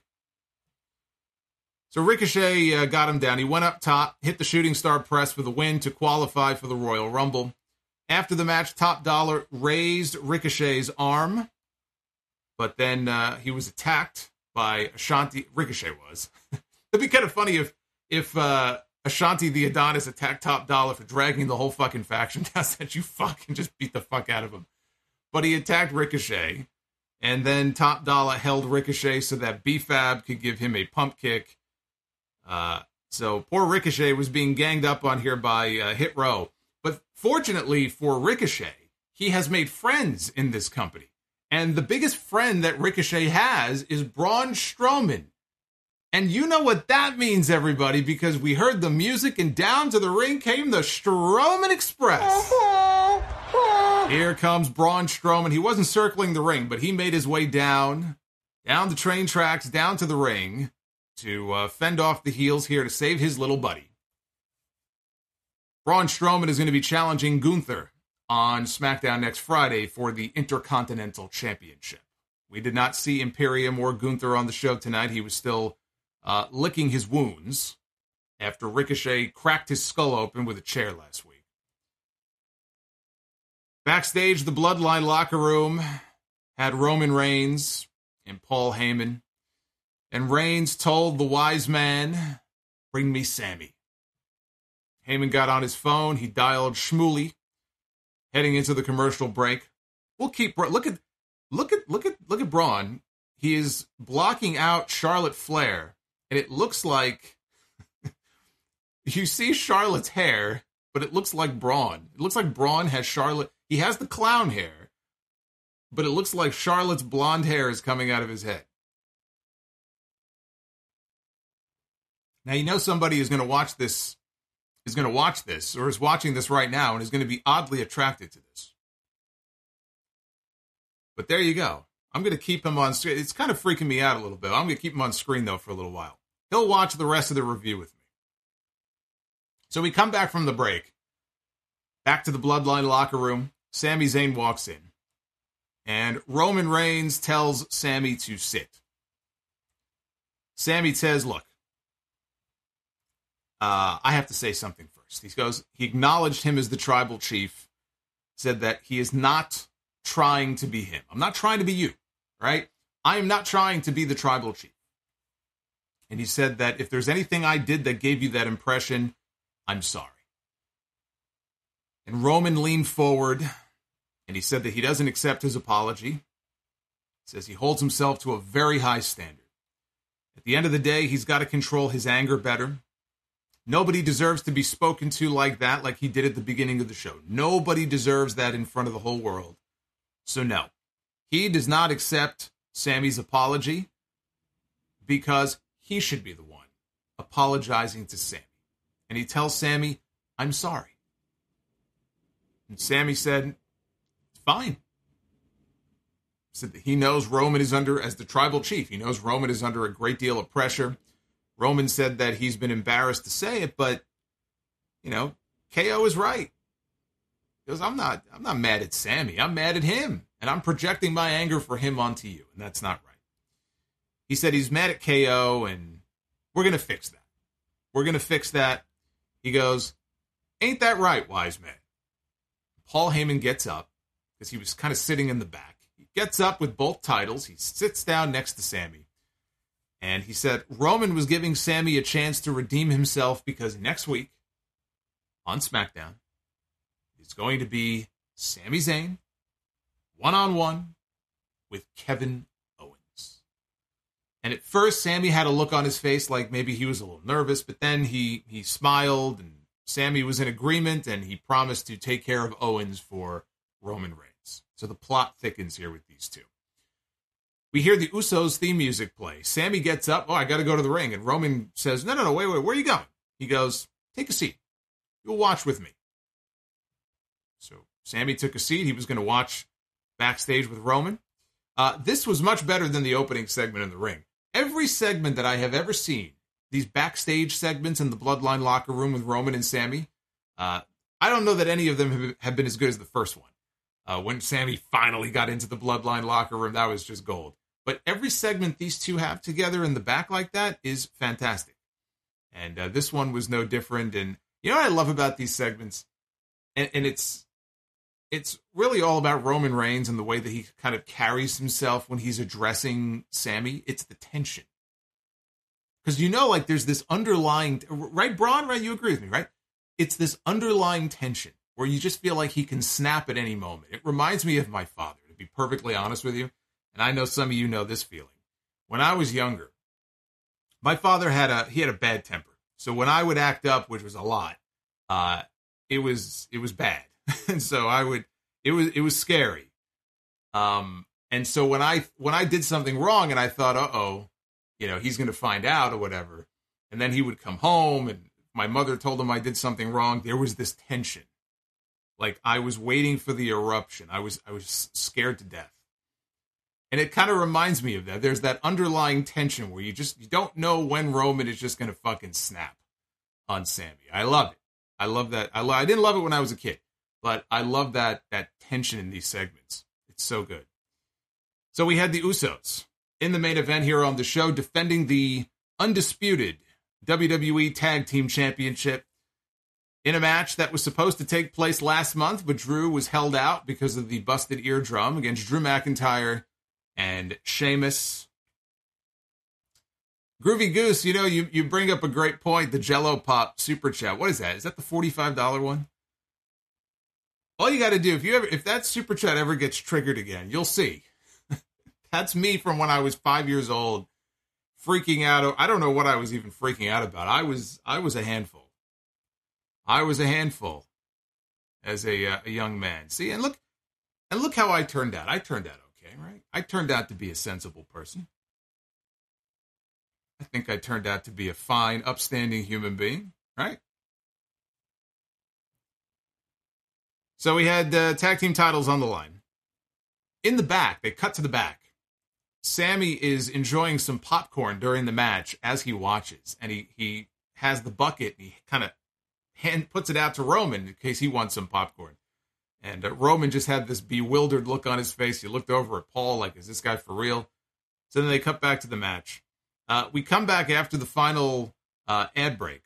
So Ricochet uh, got him down. He went up top, hit the shooting star press for the win to qualify for the Royal Rumble. After the match, Top Dollar raised Ricochet's arm, but then uh, he was attacked by Ashanti. Ricochet was. It'd be kind of funny if if uh, Ashanti the Adonis attacked Top Dollar for dragging the whole fucking faction down, that you fucking just beat the fuck out of him. But he attacked Ricochet, and then Top Dollar held Ricochet so that B-Fab could give him a pump kick. Uh, so poor Ricochet was being ganged up on here by uh, Hit Row. But fortunately for Ricochet, he has made friends in this company. And the biggest friend that Ricochet has is Braun Strowman. And you know what that means, everybody, because we heard the music and down to the ring came the Strowman Express. Here comes Braun Strowman. He wasn't circling the ring, but he made his way down, down the train tracks, down to the ring to uh, fend off the heels here to save his little buddy. Braun Strowman is going to be challenging Gunther on SmackDown next Friday for the Intercontinental Championship. We did not see Imperium or Gunther on the show tonight. He was still uh, licking his wounds after Ricochet cracked his skull open with a chair last week. Backstage, the Bloodline locker room had Roman Reigns and Paul Heyman. And Reigns told the wise man, bring me Sammy. Heyman got on his phone. He dialed Shmuley, heading into the commercial break. We'll keep, look at, look at, look at, look at Braun. He is blocking out Charlotte Flair. And it looks like, you see Charlotte's hair, but it looks like Braun. It looks like Braun has Charlotte. He has the clown hair, but it looks like Charlotte's blonde hair is coming out of his head. Now, you know somebody is going to watch this, is going to watch this, or is watching this right now, and is going to be oddly attracted to this. But there you go. I'm going to keep him on screen. It's kind of freaking me out a little bit. I'm going to keep him on screen, though, for a little while. He'll watch the rest of the review with me. So we come back from the break. Back to the Bloodline locker room. Sami Zayn walks in. And Roman Reigns tells Sami to sit. Sami says, look, uh, I have to say something first. He goes, he acknowledged him as the tribal chief, said that he is not trying to be him. I'm not trying to be you, right? I am not trying to be the tribal chief. And he said that if there's anything I did that gave you that impression, I'm sorry. And Roman leaned forward, and he said that he doesn't accept his apology. He says he holds himself to a very high standard. At the end of the day, he's got to control his anger better. Nobody deserves to be spoken to like that, like he did at the beginning of the show. Nobody deserves that in front of the whole world. So no, he does not accept Sami's apology because he should be the one apologizing to Sami. And he tells Sami, I'm sorry. And Sami said, fine. Said that he knows Roman is under, as the tribal chief, he knows Roman is under a great deal of pressure. Roman said that he's been embarrassed to say it, but, you know, K O is right. He goes, I'm not, I'm not mad at Sami. I'm mad at him. And I'm projecting my anger for him onto you. And that's not right. He said he's mad at K O, and we're going to fix that. We're going to fix that. He goes, ain't that right, wise man? Paul Heyman gets up, because he was kind of sitting in the back. He gets up with both titles. He sits down next to Sami. And he said Roman was giving Sami a chance to redeem himself because next week on SmackDown, it's going to be Sami Zayn one-on-one with Kevin Owens. And at first, Sami had a look on his face like maybe he was a little nervous, but then he, he smiled, and Sami was in agreement, and he promised to take care of Owens for Roman Reigns. So the plot thickens here with these two. We hear the Usos theme music play. Sami gets up. Oh, I got to go to the ring. And Roman says, no, no, no, wait, wait, where are you going? He goes, take a seat. You'll watch with me. So Sami took a seat. He was going to watch backstage with Roman. Uh, this was much better than the opening segment in the ring. Every segment that I have ever seen, these backstage segments in the Bloodline locker room with Roman and Sami, uh, I don't know that any of them have, have been as good as the first one. Uh, when Sami finally got into the Bloodline locker room, that was just gold. But every segment these two have together in the back like that is fantastic. And uh, this one was no different. And you know what I love about these segments? And, and it's it's really all about Roman Reigns and the way that he kind of carries himself when he's addressing Sami. It's the tension. Because you know, like, there's this underlying... Right, Braun? Right? You agree with me, right? It's this underlying tension where you just feel like he can snap at any moment. It reminds me of my father, to be perfectly honest with you. And I know some of you know this feeling. When I was younger, my father had a he had a bad temper. So when I would act up, which was a lot, uh, it was it was bad. And so I would it was it was scary. Um, and so when I when I did something wrong and I thought, uh oh, you know, he's gonna find out or whatever, and then he would come home and my mother told him I did something wrong, there was this tension. Like I was waiting for the eruption. I was I was scared to death. And it kind of reminds me of that. There's that underlying tension where you just you don't know when Roman is just going to fucking snap on Sami. I love it. I love that. I, lo- I didn't love it when I was a kid, but I love that that tension in these segments. It's so good. So we had the Usos in the main event here on the show defending the undisputed W W E Tag Team Championship. in a match that was supposed to take place last month, but Drew was held out because of the busted eardrum against Drew McIntyre and Sheamus. Groovy Goose, you know, you, you bring up a great point, the Jello Pop Super Chat. What is that? Is that the forty-five dollars one? All you got to do, if you ever, if that Super Chat ever gets triggered again, you'll see. That's me from when I was five years old, freaking out. I don't know what I was even freaking out about. I was I was a handful. I was a handful as a, uh, a young man. See, and look, and look how I turned out. I turned out okay, right? I turned out to be a sensible person. I think I turned out to be a fine, upstanding human being, right? So we had uh, tag team titles on the line. In the back, they cut to the back. Sammy is enjoying some popcorn during the match as he watches, and he, he has the bucket, and he kind of hand puts it out to Roman in case he wants some popcorn. And uh, Roman just had this bewildered look on his face. He looked over at Paul like, is this guy for real? So then they cut back to the match. Uh, we come back after the final uh, ad break.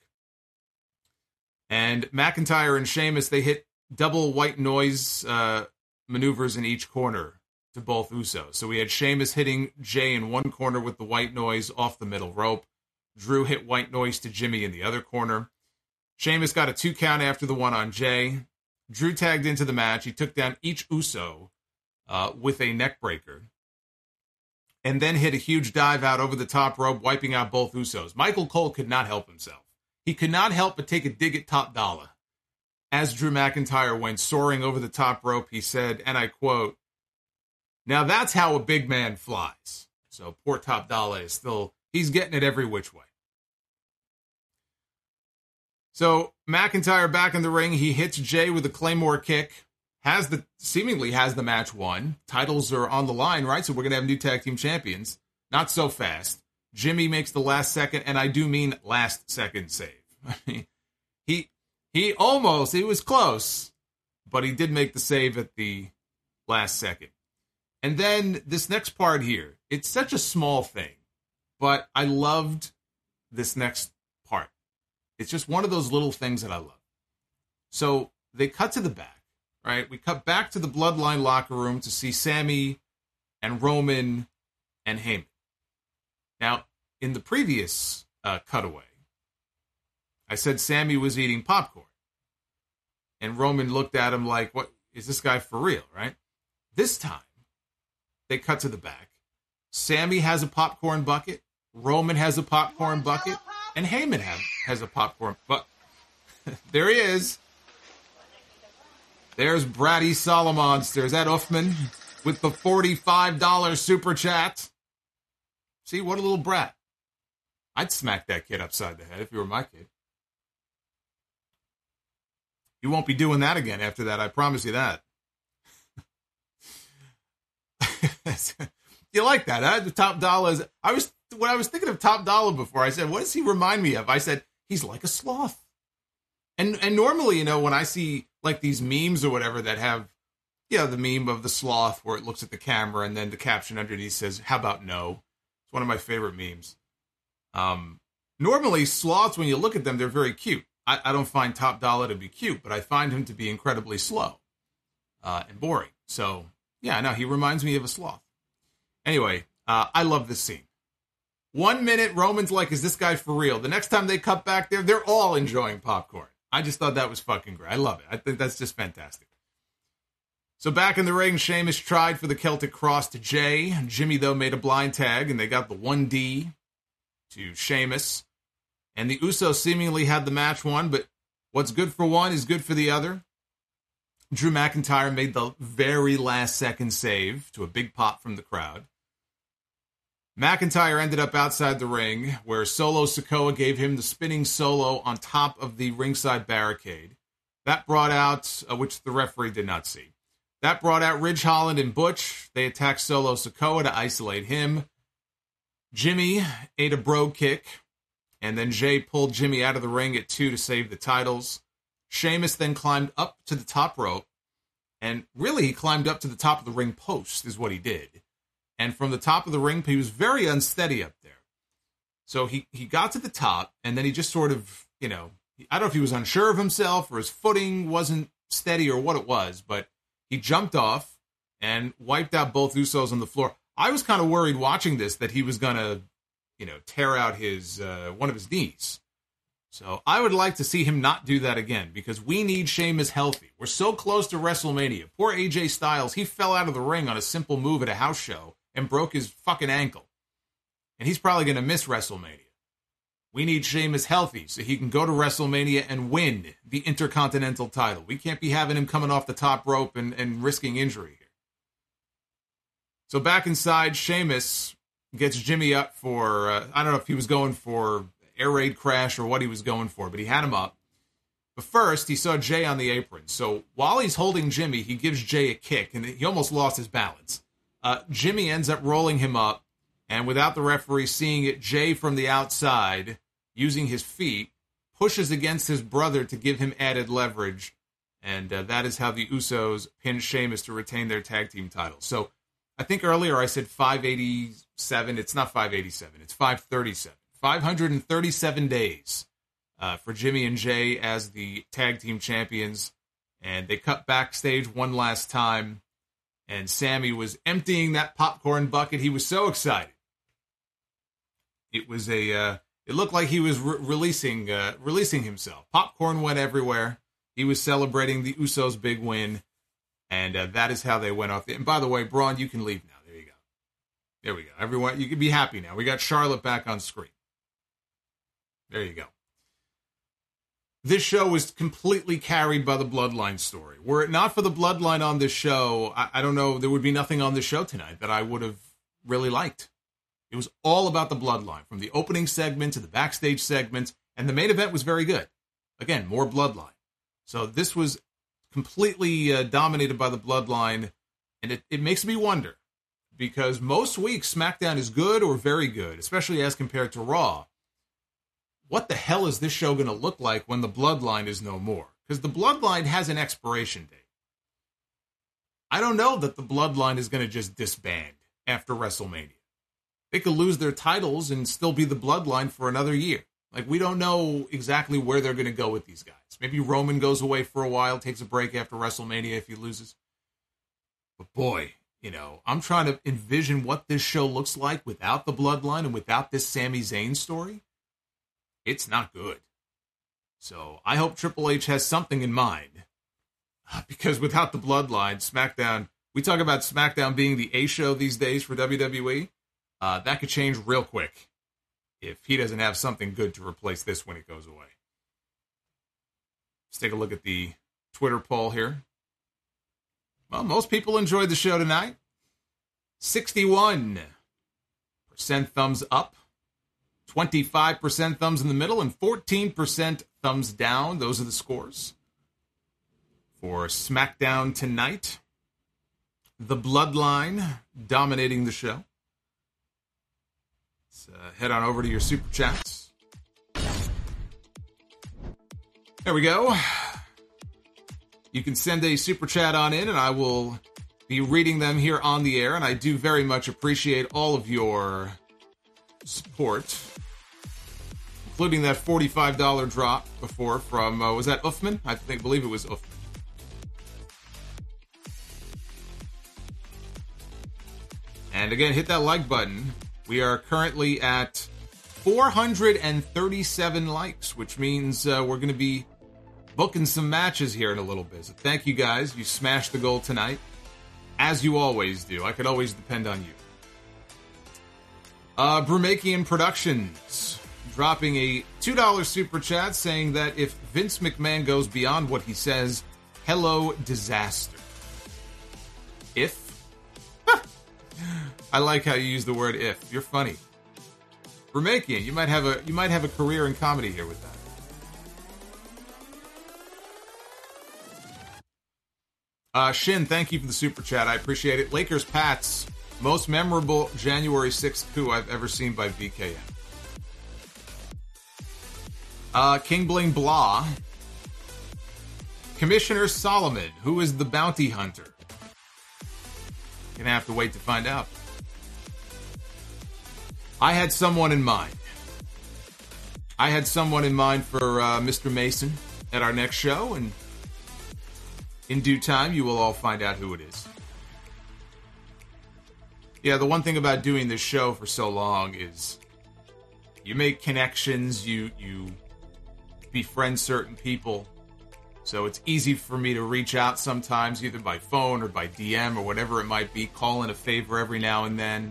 And McIntyre and Sheamus, they hit double white noise uh, maneuvers in each corner to both Usos. So we had Sheamus hitting Jay in one corner with the white noise off the middle rope. Drew hit white noise to Jimmy in the other corner. Sheamus got a two count after the one on Jay. Drew tagged into the match. He took down each Uso uh, with a neck breaker. And then hit a huge dive out over the top rope, wiping out both Usos. Michael Cole could not help himself. He could not help but take a dig at Top Dollar. As Drew McIntyre went soaring over the top rope, he said, and I quote, "Now that's how a big man flies." So poor Top Dollar is still, he's getting it every which way. So McIntyre back in the ring. He hits Jay with a Claymore kick. Has the seemingly has the match won. Titles are on the line, right? So we're going to have new tag team champions. Not so fast. Jimmy makes the last second, and I do mean last second save. I mean, he he almost, he was close, but he did make the save at the last second. And then this next part here, it's such a small thing, but I loved this next part. It's just one of those little things that I love. So they cut to the back. Right, we cut back to the Bloodline locker room to see Sammy and Roman and Heyman. Now, in the previous uh, cutaway, I said Sammy was eating popcorn. And Roman looked at him like, what, is this guy for real, right? This time, they cut to the back. Sammy has a popcorn bucket, Roman has a popcorn bucket, and Heyman have, has a popcorn bucket. There he is. There's Bratty Solomonster. Is that Uffman with the forty-five dollars super chat? See, what a little brat. I'd smack that kid upside the head if you were my kid. You won't be doing that again after that, I promise you that. You like that, huh? The Top Dollar is, I was, when I was thinking of Top Dollar before, I said, what does he remind me of? I said, he's like a sloth. And and normally, you know, when I see like these memes or whatever that have, you know, the meme of the sloth where it looks at the camera and then the caption underneath says, how about no? It's one of my favorite memes. Um, normally, sloths, when you look at them, they're very cute. I, I don't find Top Dollar to be cute, but I find him to be incredibly slow uh, and boring. So, yeah, no, he reminds me of a sloth. Anyway, uh, I love this scene. One minute, Roman's like, is this guy for real? The next time they cut back there, they're all enjoying popcorn. I just thought that was fucking great. I love it. I think that's just fantastic. So back in the ring, Sheamus tried for the Celtic Cross to Jay. Jimmy, though, made a blind tag, and they got the one D to Sheamus. And the Usos seemingly had the match won, but what's good for one is good for the other. Drew McIntyre made the very last second save to a big pop from the crowd. McIntyre ended up outside the ring, where Solo Sikoa gave him the spinning solo on top of the ringside barricade. That brought out, uh, which the referee did not see. That brought out Ridge Holland and Butch. They attacked Solo Sikoa to isolate him. Jimmy ate a bro kick, and then Jay pulled Jimmy out of the ring at two to save the titles. Sheamus then climbed up to the top rope, and really he climbed up to the top of the ring post is what he did. And from the top of the ring, he was very unsteady up there. So he, he got to the top, and then he just sort of, you know, I don't know if he was unsure of himself or his footing wasn't steady or what it was, but he jumped off and wiped out both Usos on the floor. I was kind of worried watching this that he was going to, you know, tear out his uh, one of his knees. So I would like to see him not do that again because we need Sheamus healthy. We're so close to WrestleMania. Poor A J Styles, he fell out of the ring on a simple move at a house show and broke his fucking ankle. And he's probably going to miss WrestleMania. We need Sheamus healthy so he can go to WrestleMania and win the Intercontinental title. We can't be having him coming off the top rope and, and risking injury here. So back inside, Sheamus gets Jimmy up for, uh, I don't know if he was going for air raid crash or what he was going for, but he had him up. But first, he saw Jay on the apron. So while he's holding Jimmy, he gives Jay a kick, and he almost lost his balance. Uh, Jimmy ends up rolling him up, and without the referee seeing it, Jay from the outside, using his feet, pushes against his brother to give him added leverage, and uh, that is how the Usos pinned Sheamus to retain their tag team titles. So I think earlier I said five eighty-seven. It's not five eighty-seven. It's five thirty-seven. five hundred thirty-seven days uh, for Jimmy and Jay as the tag team champions. And they cut backstage one last time. And Sammy was emptying that popcorn bucket. He was so excited. It was a, uh, it looked like he was re- releasing, uh, releasing himself. Popcorn went everywhere. He was celebrating the Usos' big win. And uh, that is how they went off. And by the way, Braun, you can leave now. There you go. There we go. Everyone, you can be happy now. We got Charlotte back on screen. There you go. This show was completely carried by the Bloodline story. Were it not for the Bloodline on this show, I, I don't know, there would be nothing on this show tonight that I would have really liked. It was all about the Bloodline, from the opening segment to the backstage segments, and the main event was very good. Again, more Bloodline. So this was completely uh, dominated by the Bloodline, and it, it makes me wonder, because most weeks SmackDown is good or very good, especially as compared to Raw. What the hell is this show going to look like when the Bloodline is no more? Because the Bloodline has an expiration date. I don't know that the Bloodline is going to just disband after WrestleMania. They could lose their titles and still be the Bloodline for another year. Like, we don't know exactly where they're going to go with these guys. Maybe Roman goes away for a while, takes a break after WrestleMania if he loses. But boy, you know, I'm trying to envision what this show looks like without the Bloodline and without this Sami Zayn story. It's not good. So I hope Triple H has something in mind. Because without the Bloodline, SmackDown, we talk about SmackDown being the A show these days for W W E. Uh, that could change real quick if he doesn't have something good to replace this when it goes away. Let's take a look at the Twitter poll here. Well, most people enjoyed the show tonight. sixty-one percent thumbs up. twenty-five percent thumbs in the middle, and fourteen percent thumbs down. Those are the scores for SmackDown tonight. The Bloodline dominating the show. Let's uh, head on over to your Super Chats. There we go. You can send a Super Chat on in, and I will be reading them here on the air, and I do very much appreciate all of your support, including that forty-five dollars drop before from, uh, was that Uffman? I think, believe it was Uffman. And again, hit that like button. We are currently at four hundred thirty-seven likes, which means uh, we're going to be booking some matches here in a little bit. So thank you guys. You smashed the goal tonight, as you always do. I could always depend on you. Uh, Brumakian Productions dropping a two dollars super chat saying that if Vince McMahon goes beyond what he says, hello, disaster. If? I like how you use the word if. You're funny. Brumakian, you might have a you might have a career in comedy here with that. Uh, Shin, thank you for the super chat. I appreciate it. Lakers Pats, most memorable January sixth coup I've ever seen by V K M. Uh, King Bling Blah. Commissioner Solomon, who is the bounty hunter? Gonna have to wait to find out. I had someone in mind. I had someone in mind for uh, Mister Mason at our next show, and in due time, you will all find out who it is. Yeah, the one thing about doing this show for so long is you make connections, you you befriend certain people, so it's easy for me to reach out sometimes, either by phone or by D M or whatever it might be, call in a favor every now and then.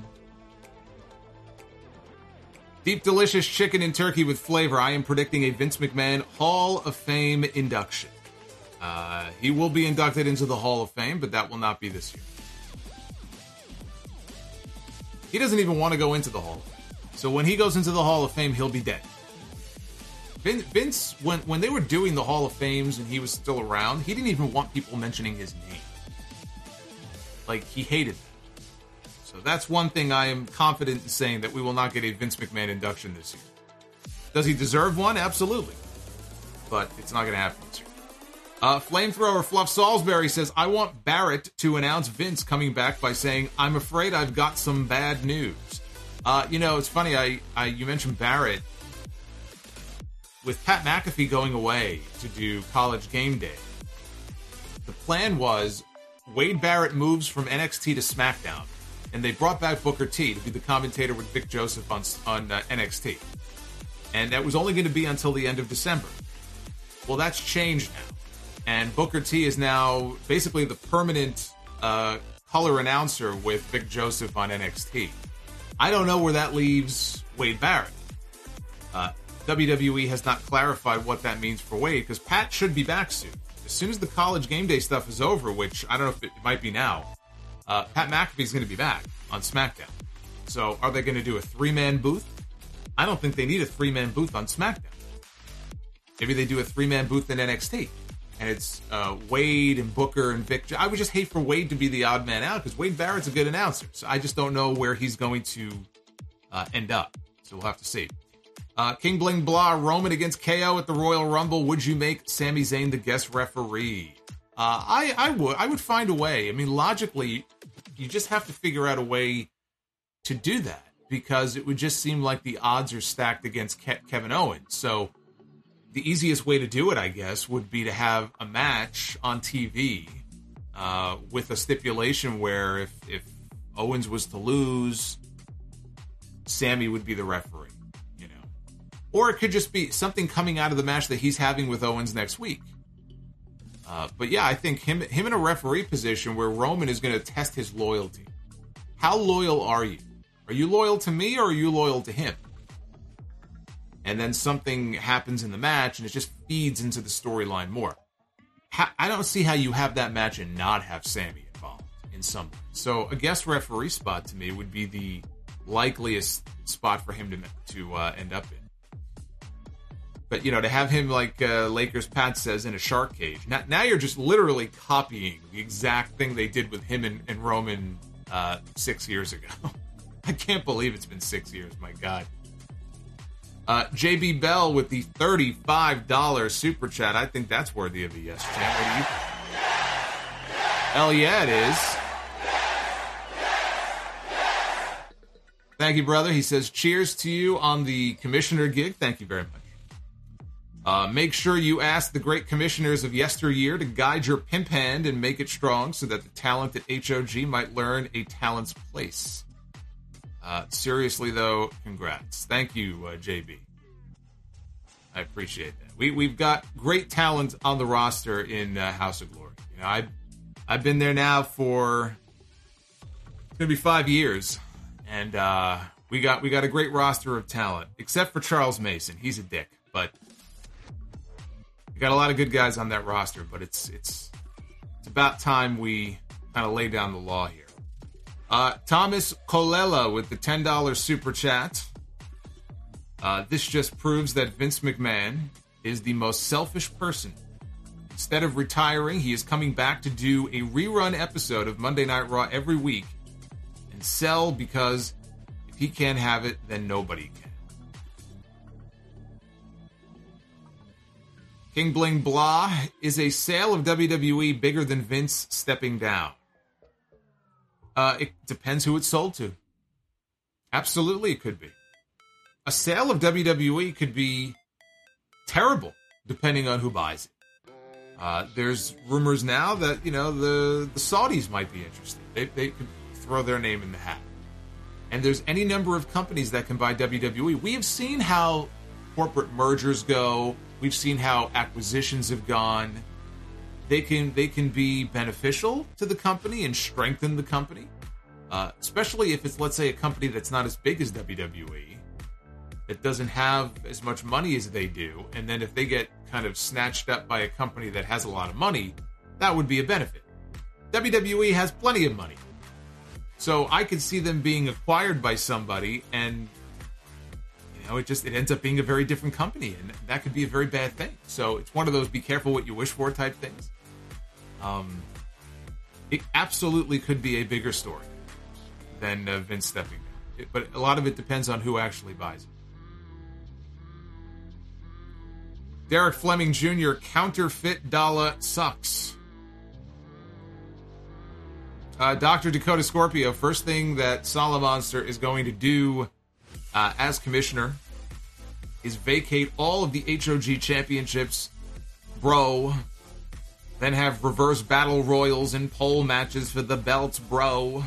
Deep delicious chicken and turkey with flavor. I am predicting a Vince McMahon Hall of Fame induction. Uh, he will be inducted into the Hall of Fame, but that will not be this year. He doesn't even want to go into the Hall of Fame. So when he goes into the Hall of Fame, he'll be dead. Vince, when, when they were doing the Hall of Fames and he was still around, he didn't even want people mentioning his name. Like, he hated that. So that's one thing I am confident in saying, that we will not get a Vince McMahon induction this year. Does he deserve one? Absolutely. But it's not going to happen this year. Uh, Flamethrower Fluff Salisbury says, I want Barrett to announce Vince coming back by saying, I'm afraid I've got some bad news. Uh, you know, it's funny, I, I you mentioned Barrett. With Pat McAfee going away to do College Game Day, the plan was Wade Barrett moves from N X T to SmackDown, and they brought back Booker T to be the commentator with Vic Joseph on, on uh, N X T. And that was only going to be until the end of December. Well, that's changed now. And Booker T is now basically the permanent uh, color announcer with Vic Joseph on N X T. I don't know where that leaves Wade Barrett. Uh, W W E has not clarified what that means for Wade, because Pat should be back soon. As soon as the College Game Day stuff is over, which I don't know if it might be now, uh, Pat McAfee's going to be back on SmackDown. So are they going to do a three-man booth? I don't think they need a three-man booth on SmackDown. Maybe they do a three-man booth in N X T. And it's uh, Wade and Booker and Vic. I would just hate for Wade to be the odd man out, because Wade Barrett's a good announcer. So I just don't know where he's going to uh, end up. So we'll have to see. Uh, King Bling Blah, Roman against K O at the Royal Rumble. Would you make Sami Zayn the guest referee? Uh, I, I would. I would find a way. I mean, logically, you just have to figure out a way to do that, because it would just seem like the odds are stacked against Ke- Kevin Owens. So the easiest way to do it, I guess, would be to have a match on T V uh, with a stipulation where if, if Owens was to lose, Sami would be the referee, you know. Or it could just be something coming out of the match that he's having with Owens next week. Uh, but yeah, I think him, him in a referee position where Roman is going to test his loyalty. How loyal are you? Are you loyal to me, or are you loyal to him? And then something happens in the match, and it just feeds into the storyline more. Ha- I don't see how you have that match and not have Sami involved in some way. So a guest referee spot, to me, would be the likeliest spot for him to, to uh, end up in. But, you know, to have him, like uh, Lakers Pat says, in a shark cage. Now, now you're just literally copying the exact thing they did with him and, and Roman uh, six years ago. I can't believe it's been six years, my God. Uh, J B Bell with the thirty-five dollars super chat. I think that's worthy of a yes chat. What do you think? Hell yeah, it is. Thank you, brother. He says, cheers to you on the commissioner gig. Thank you very much. Uh, make sure you ask the great commissioners of yesteryear to guide your pimp hand and make it strong so that the talent at H O G might learn a talent's place. Uh, seriously, though, congrats. Thank you, uh, J B. I appreciate that. We, we've got great talent on the roster in uh, House of Glory. You know, I've, I've been there now for, it's going to be five years. And uh, we got we got a great roster of talent, except for Charles Mason. He's a dick. But we got a lot of good guys on that roster. But it's, it's, it's about time we kind of lay down the law here. Uh, Thomas Colella with the ten dollars super chat. Uh, this just proves that Vince McMahon is the most selfish person. Instead of retiring, he is coming back to do a rerun episode of Monday Night Raw every week and sell, because if he can't have it, then nobody can. King Bling Blah, is a sale of W W E bigger than Vince stepping down? Uh, it depends who it's sold to. Absolutely, it could be. a sale of W W E could be terrible depending on who buys it. Uh, there's rumors now that, you know, the, the Saudis might be interested. They, they could throw their name in the hat. And there's any number of companies that can buy W W E. We have seen how corporate mergers go. We've seen how acquisitions have gone. They can they can be beneficial to the company and strengthen the company, uh, especially if it's, let's say, a company that's not as big as W W E, that doesn't have as much money as they do. And then if they get kind of snatched up by a company that has a lot of money, that would be a benefit. W W E has plenty of money. So I could see them being acquired by somebody, and you know, it just it ends up being a very different company, and that could be a very bad thing. So it's one of those be careful what you wish for type things. Um, it absolutely could be a bigger story than uh, Vince stepping down, it, but a lot of it depends on who actually buys it. Derek Fleming Junior Counterfeit dollar sucks. Uh, Doctor Dakota Scorpio, first thing that Solomonster is going to do uh, as commissioner is vacate all of the H O G championships, bro. Then have reverse battle royals and pole matches for the belts, bro.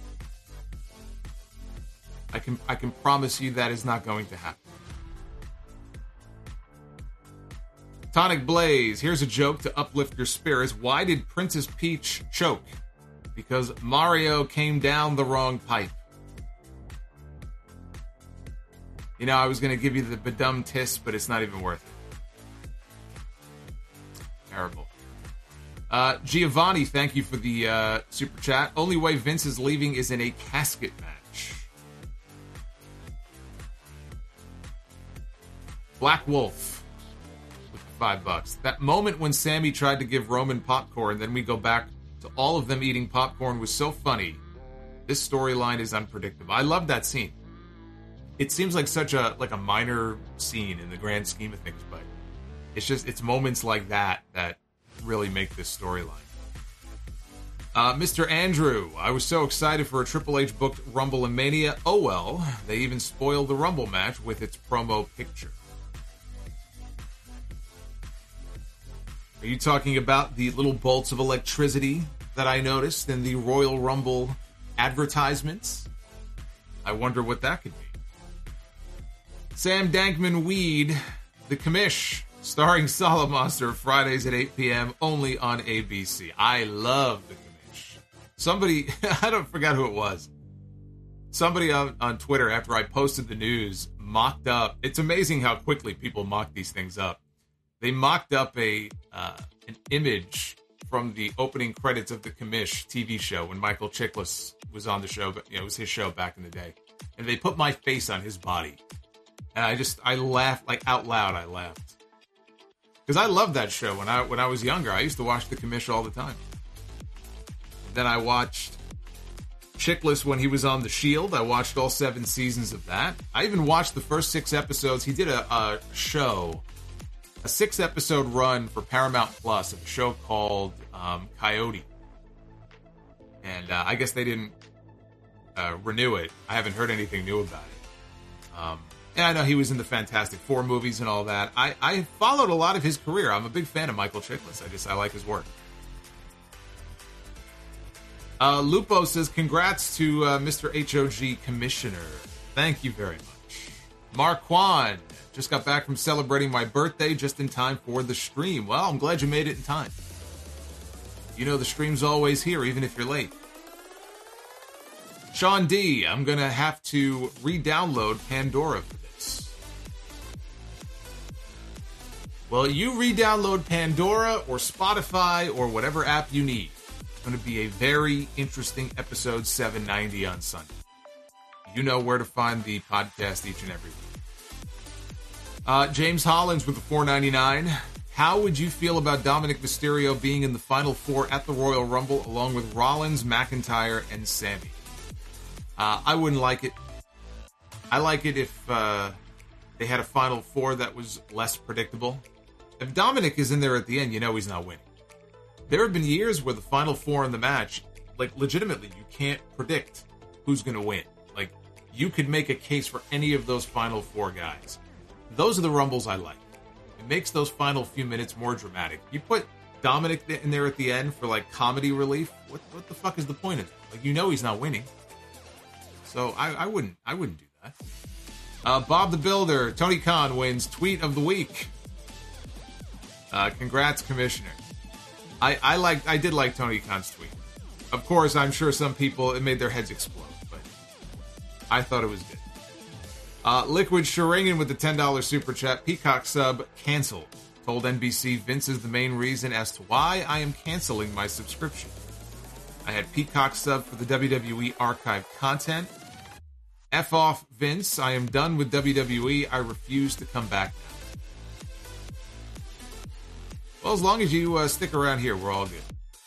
I can I can promise you that is not going to happen. Tonic Blaze, here's a joke to uplift your spirits. Why did Princess Peach choke? Because Mario came down the wrong pipe. You know, I was going to give you the badum tis, but it's not even worth it. Terrible. Uh, Giovanni, thank you for the uh, super chat. Only way Vince is leaving is in a casket match. Black Wolf with the five bucks. That moment when Sammy tried to give Roman popcorn, then we go back to all of them eating popcorn was so funny. This storyline is unpredictable. I love that scene. It seems like such a like a minor scene in the grand scheme of things, but it's just it's moments like that that really make this storyline. Uh, Mister Andrew, I was so excited for a Triple H booked Rumble and Mania. Oh well, they even spoiled the Rumble match with its promo picture. Are you talking about the little bolts of electricity that I noticed in the Royal Rumble advertisements? I wonder what that could be. Sam Dankman Weed, The Commish, starring Solomonster, Fridays at eight p.m. only on A B C. I love The Commish. Somebody, I don't forget who it was. Somebody on, on Twitter, after I posted the news, mocked up. It's amazing how quickly people mock these things up. They mocked up a uh, an image from the opening credits of the Commish T V show when Michael Chiklis was on the show, but you know, it was his show back in the day. And they put my face on his body. And I just, I laughed, like out loud, I laughed. Because I loved that show when I when I was younger. I used to watch the Commish all the time. Then I watched Chiklis when he was on The Shield. I watched all seven seasons of that. I even watched the first six episodes. He did a, a show... a six-episode run for Paramount Plus of a show called um, Coyote. And uh, I guess they didn't uh, renew it. I haven't heard anything new about it. Um, and I know he was in the Fantastic Four movies and all that. I, I followed a lot of his career. I'm a big fan of Michael Chiklis. I just, I like his work. Uh, Lupo says, congrats to uh, Mister H O G Commissioner. Thank you very much. Marquand. Just got back from celebrating my birthday just in time for the stream. Well, I'm glad you made it in time. You know the stream's always here, even if you're late. Sean D, I'm going to have to re-download Pandora for this. Well, you re-download Pandora or Spotify or whatever app you need. It's going to be a very interesting episode seven ninety on Sunday. You know where to find the podcast each and every week. Uh, James Hollins with the four ninety-nine. How would you feel about Dominic Mysterio being in the Final Four at the Royal Rumble along with Rollins, McIntyre, and Sammy? Uh, I wouldn't like it. I like it if uh, they had a Final Four that was less predictable. If Dominic is in there at the end, you know he's not winning. There have been years where the Final Four in the match, like legitimately, you can't predict who's going to win. Like, you could make a case for any of those final four guys. Those are the Rumbles I like. It makes those final few minutes more dramatic. You put Dominic in there at the end for like comedy relief. What what the fuck is the point of it? Like, you know he's not winning. So I, I wouldn't I wouldn't do that. Uh, Bob the Builder, Tony Khan wins Tweet of the Week. Uh, congrats, Commissioner. I I like I did like Tony Khan's tweet. Of course, I'm sure some people it made their heads explode, but I thought it was good. Uh, Liquid Sharingan with the ten dollars super chat. Peacock sub canceled. Told N B C Vince is the main reason as to why I am canceling my subscription. I had Peacock sub for the W W E archived content. F off, Vince. I am done with W W E. I refuse to come back now. Well, as long as you uh, stick around here, we're all good.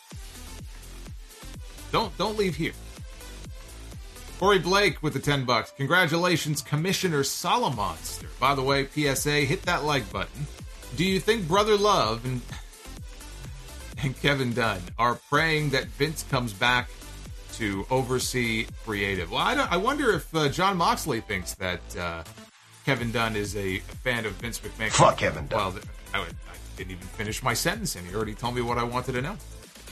Don't don't leave here. Corey Blake with the ten bucks. Congratulations, Commissioner Solomonster. By the way, P S A, hit that like button. Do you think Brother Love and and Kevin Dunn are praying that Vince comes back to oversee creative? Well, I, don't, I wonder if uh, John Moxley thinks that uh, Kevin Dunn is a, a fan of Vince McMahon. Fuck Kevin Dunn. Well, I, I didn't even finish my sentence, and he already told me what I wanted to know.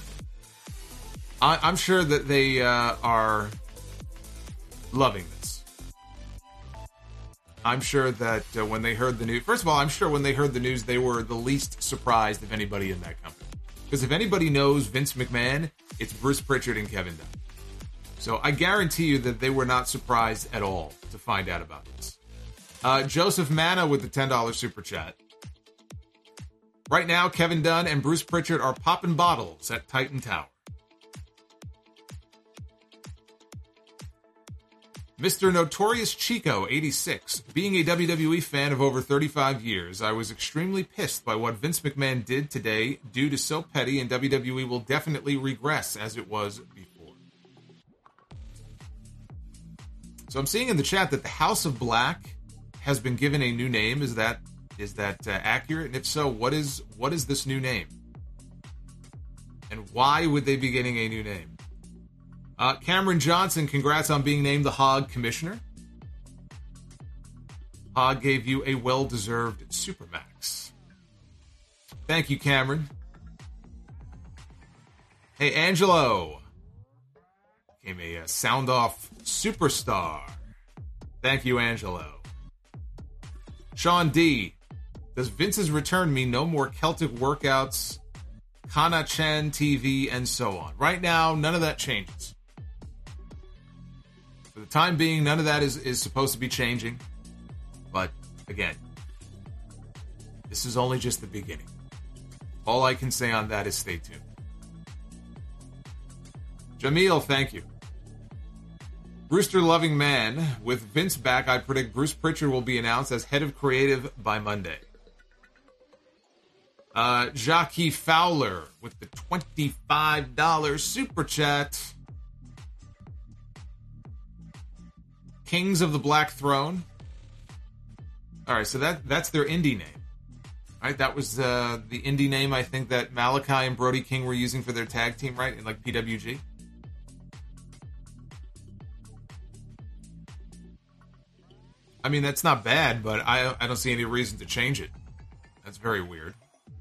I, I'm sure that they uh, are loving this. I'm sure that uh, when they heard the news... First of all, I'm sure when they heard the news, they were the least surprised of anybody in that company. Because if anybody knows Vince McMahon, it's Bruce Pritchard and Kevin Dunn. So I guarantee you that they were not surprised at all to find out about this. Uh, Joseph Manna with the ten dollars super chat. Right now, Kevin Dunn and Bruce Pritchard are popping bottles at Titan Tower. Mister Notorious Chico, eighty-six. Being a W W E fan of over thirty-five years, I was extremely pissed by what Vince McMahon did today due to so petty, and W W E will definitely regress as it was before. So I'm seeing in the chat that the House of Black has been given a new name. Is that is that uh, accurate? And if so, what is what is this new name? And why would they be getting a new name? Uh, Cameron Johnson, congrats on being named the Hog Commissioner. Hog gave you a well-deserved Supermax. Thank you, Cameron. Hey, Angelo. Became a uh, sound-off superstar. Thank you, Angelo. Sean D. Does Vince's return mean no more Celtic workouts, Kana-chan T V, and so on? Right now, none of that changes. For the time being, none of that is, is supposed to be changing. But, again, this is only just the beginning. All I can say on that is stay tuned. Jameel, thank you. Brewster Loving Man, with Vince back, I predict Bruce Pritchard will be announced as head of creative by Monday. Uh, Jackie Fowler with the twenty-five dollars super chat. Kings of the Black Throne. All right, so that that's their indie name. All right, that was uh, the indie name I think that Malachi and Brody King were using for their tag team, right? In like P W G. I mean, that's not bad, but I I don't see any reason to change it. That's very weird.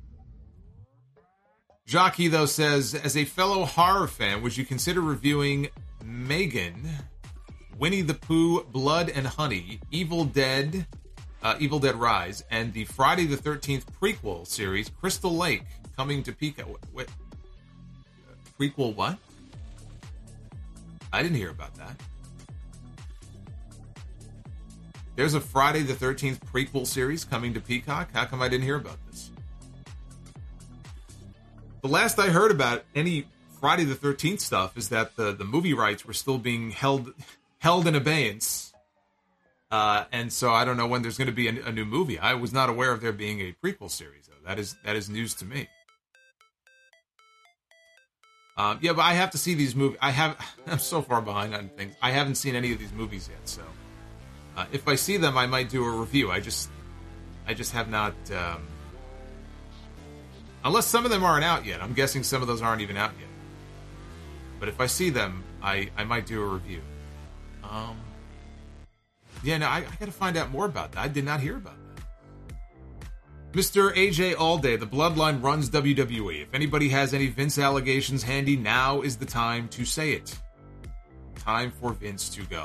Jockey, though, says, as a fellow horror fan, would you consider reviewing Megan, Winnie the Pooh, Blood and Honey, Evil Dead, uh, Evil Dead Rise, and the Friday the thirteenth prequel series, Crystal Lake, coming to Pico? What, what? Prequel what? I didn't hear about that. There's a Friday the thirteenth prequel series coming to Peacock? How come I didn't hear about this? The last I heard about any Friday the thirteenth stuff is that the, the movie rights were still being held held in abeyance. Uh, and so I don't know when there's going to be a, a new movie. I was not aware of there being a prequel series, though. That is that is news to me. Um, yeah, but I have to see these movies. I have, I'm so far behind on things. I haven't seen any of these movies yet, so uh, if I see them, I might do a review. I just, I just have not. Um, unless some of them aren't out yet. I'm guessing some of those aren't even out yet. But if I see them, I, I might do a review. Um, Yeah, no, I, I got to find out more about that. I did not hear about that. Mister A J Allday, the Bloodline runs W W E. If anybody has any Vince allegations handy, now is the time to say it. Time for Vince to go.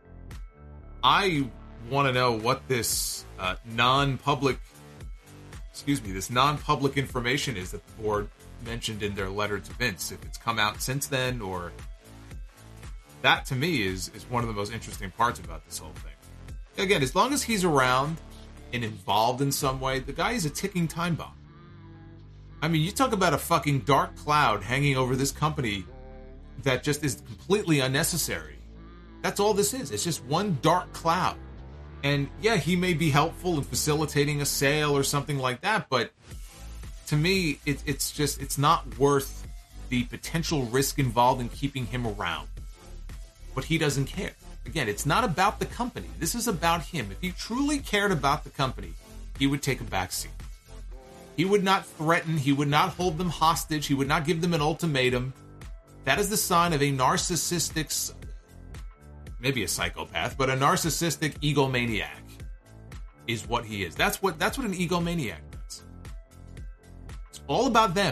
I want to know what this uh, non-public, excuse me, this non-public information is that the board mentioned in their letter to Vince. If it's come out since then, or that to me is is one of the most interesting parts about this whole thing. Again, as long as he's around and involved in some way, the guy is a ticking time bomb. I mean, you talk about a fucking dark cloud hanging over this company that just is completely unnecessary. That's all this is. It's just one dark cloud. And yeah, he may be helpful in facilitating a sale or something like that, but to me, it, it's just, it's not worth the potential risk involved in keeping him around. But he doesn't care. Again, it's not about the company. This is about him. If he truly cared about the company, he would take a backseat. He would not threaten. He would not hold them hostage. He would not give them an ultimatum. That is the sign of a narcissistic, maybe a psychopath, but a narcissistic egomaniac is what he is. That's what, that's what an egomaniac does. It's all about them.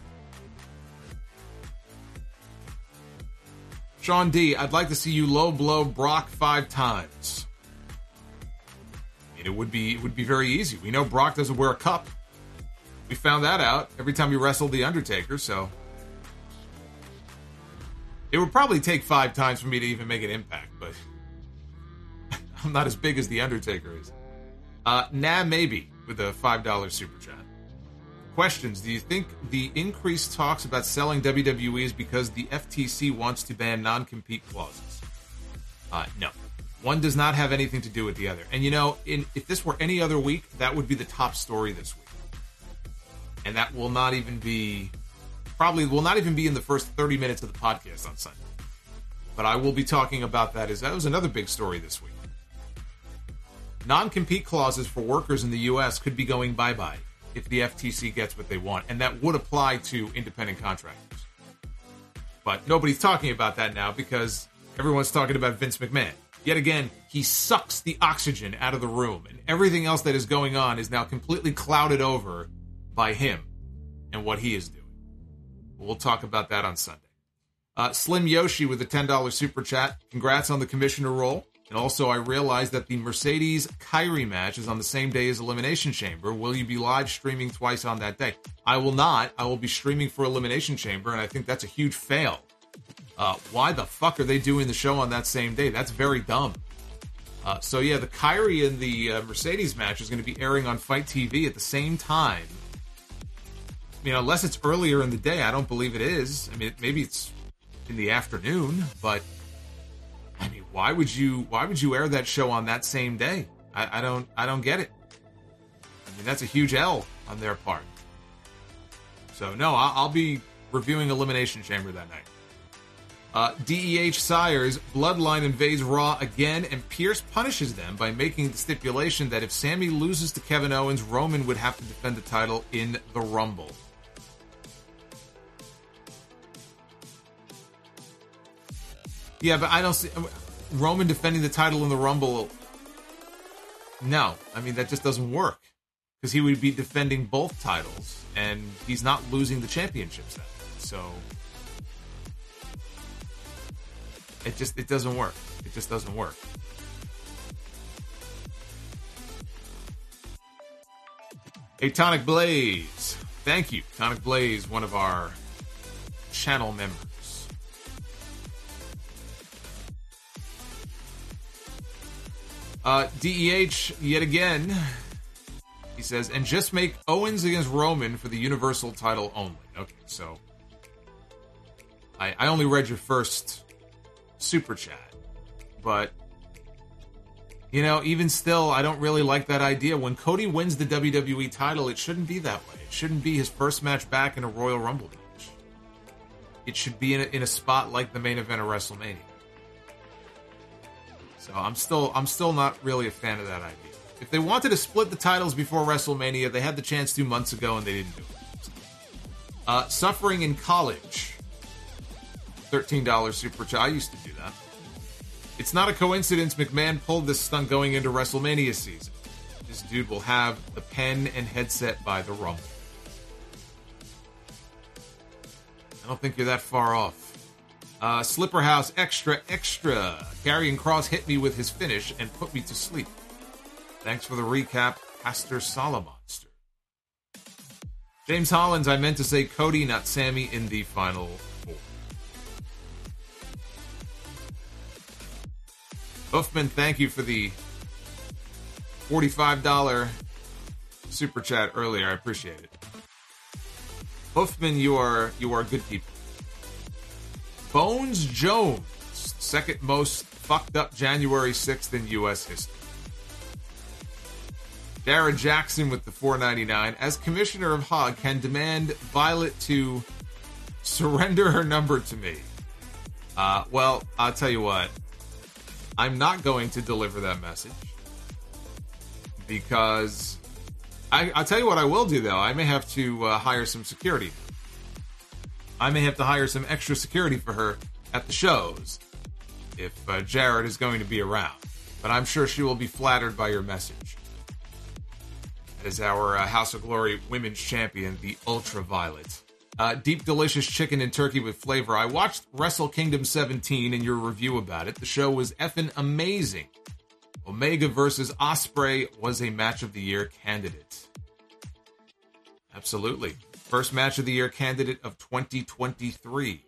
Sean D, I'd like to see you low blow Brock five times. I mean, it would be it would be very easy. We know Brock doesn't wear a cup. We found that out every time he wrestled The Undertaker, so it would probably take five times for me to even make an impact, but I'm not as big as The Undertaker is. Uh, nah, maybe, with a five dollar super chat. Questions. Do you think the increased talks about selling W W E is because the F T C wants to ban non-compete clauses? Uh, no. One does not have anything to do with the other. And you know, in, if this were any other week, that would be the top story this week. And that will not even be, probably will not even be in the first thirty minutes of the podcast on Sunday. But I will be talking about that as that was another big story this week. Non-compete clauses for workers in the U S could be going bye-bye if the F T C gets what they want, and that would apply to independent contractors. But nobody's talking about that now because everyone's talking about Vince McMahon. Yet again, he sucks the oxygen out of the room, and everything else that is going on is now completely clouded over by him and what he is doing. We'll talk about that on Sunday. Uh, Slim Yoshi with a ten dollar super chat. Congrats on the commissioner role. And also, I realized that the Mercedes-Kyrie match is on the same day as Elimination Chamber. Will you be live streaming twice on that day? I will not. I will be streaming for Elimination Chamber, and I think that's a huge fail. Uh, why the fuck are they doing the show on that same day? That's very dumb. Uh, so, yeah, the Kyrie and the uh, Mercedes match is going to be airing on Fight T V at the same time. You know, unless it's earlier in the day, I don't believe it is. I mean, maybe it's in the afternoon, but I mean, why would you why would you air that show on that same day? I, I don't I don't get it. I mean, that's a huge L on their part. So no, I'll, I'll be reviewing Elimination Chamber that night. Uh, D E H Sires, Bloodline invades Raw again, and Pierce punishes them by making the stipulation that if Sami loses to Kevin Owens, Roman would have to defend the title in the Rumble. Yeah, but I don't see Roman defending the title in the Rumble. No, I mean, that just doesn't work. Because he would be defending both titles, and he's not losing the championships then. So, it just, it doesn't work. It just doesn't work. Hey, Tonic Blaze. Thank you. Tonic Blaze, one of our channel members. Uh, D E H, yet again, he says, and just make Owens against Roman for the Universal title only. Okay, so I, I only read your first super chat, but, you know, even still, I don't really like that idea. When Cody wins the W W E title, it shouldn't be that way. It shouldn't be his first match back in a Royal Rumble match. It should be in a, in a spot like the main event of WrestleMania. So I'm still I'm still not really a fan of that idea. If they wanted to split the titles before WrestleMania, they had the chance two months ago and they didn't do it. Uh, Suffering in College. thirteen dollar super chat. I used to do that. It It's not a coincidence McMahon pulled this stunt going into WrestleMania season. This dude will have the pen and headset by the Rumble. I don't think you're that far off. Uh, Slipper House, extra, extra. Karrion Kross hit me with his finish and put me to sleep. Thanks for the recap, Pastor Solomonster. James Hollins, I meant to say Cody, not Sammy, in the final four. Hoofman, thank you for the forty-five dollars super chat earlier. I appreciate it. Hoofman, you are you are good people. Bones Jones, second most fucked up January sixth in U S history. Dara Jackson with the four ninety-nine. As commissioner of Hog, can demand Violet to surrender her number to me. Uh, well, I'll tell you what. I'm not going to deliver that message. Because I, I'll tell you what I will do, though. I may have to uh, hire some security. I may have to hire some extra security for her at the shows if uh, Jared is going to be around. But I'm sure she will be flattered by your message. That is our uh, House of Glory Women's Champion, the Ultraviolet. Uh, deep, delicious chicken and turkey with flavor. I watched Wrestle Kingdom seventeen and your review about it. The show was effing amazing. Omega versus Ospreay was a match of the year candidate. Absolutely. First match of the year candidate of twenty twenty-three.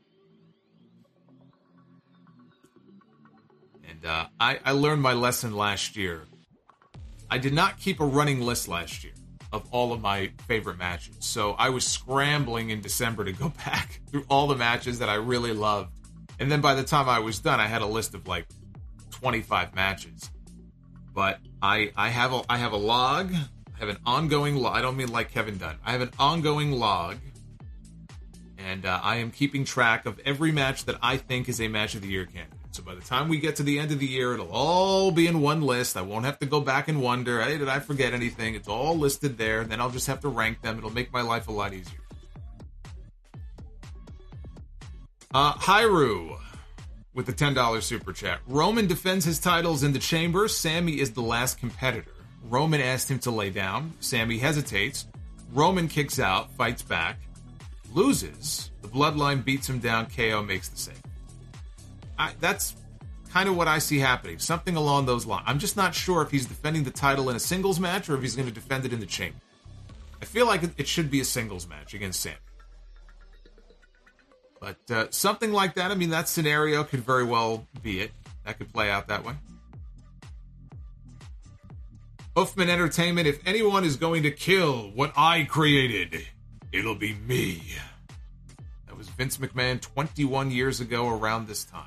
And uh, I, I learned my lesson last year. I did not keep a running list last year of all of my favorite matches. So I was scrambling in December to go back through all the matches that I really loved. And then by the time I was done, I had a list of like twenty-five matches. But I I have a I have a log. I have an ongoing log. I don't mean like Kevin Dunn. I have an ongoing log. And uh, I am keeping track of every match that I think is a match of the year candidate. So by the time we get to the end of the year, it'll all be in one list. I won't have to go back and wonder, hey, did I forget anything? It's all listed there. Then I'll just have to rank them. It'll make my life a lot easier. Uh, Hyru with the ten dollars super chat. Roman defends his titles in the chamber. Sammy is the last competitor. Roman asked him to lay down. Sammy hesitates. Roman kicks out, fights back, loses. The bloodline beats him down. K O makes the save. I, that's kind of what I see happening. Something along those lines. I'm just not sure if he's defending the title in a singles match or if he's going to defend it in the chamber. I feel like it should be a singles match against Sammy. But uh, something like that, I mean, that scenario could very well be it. That could play out that way. Hoofman Entertainment, if anyone is going to kill what I created, it'll be me. That was Vince McMahon twenty-one years ago around this time.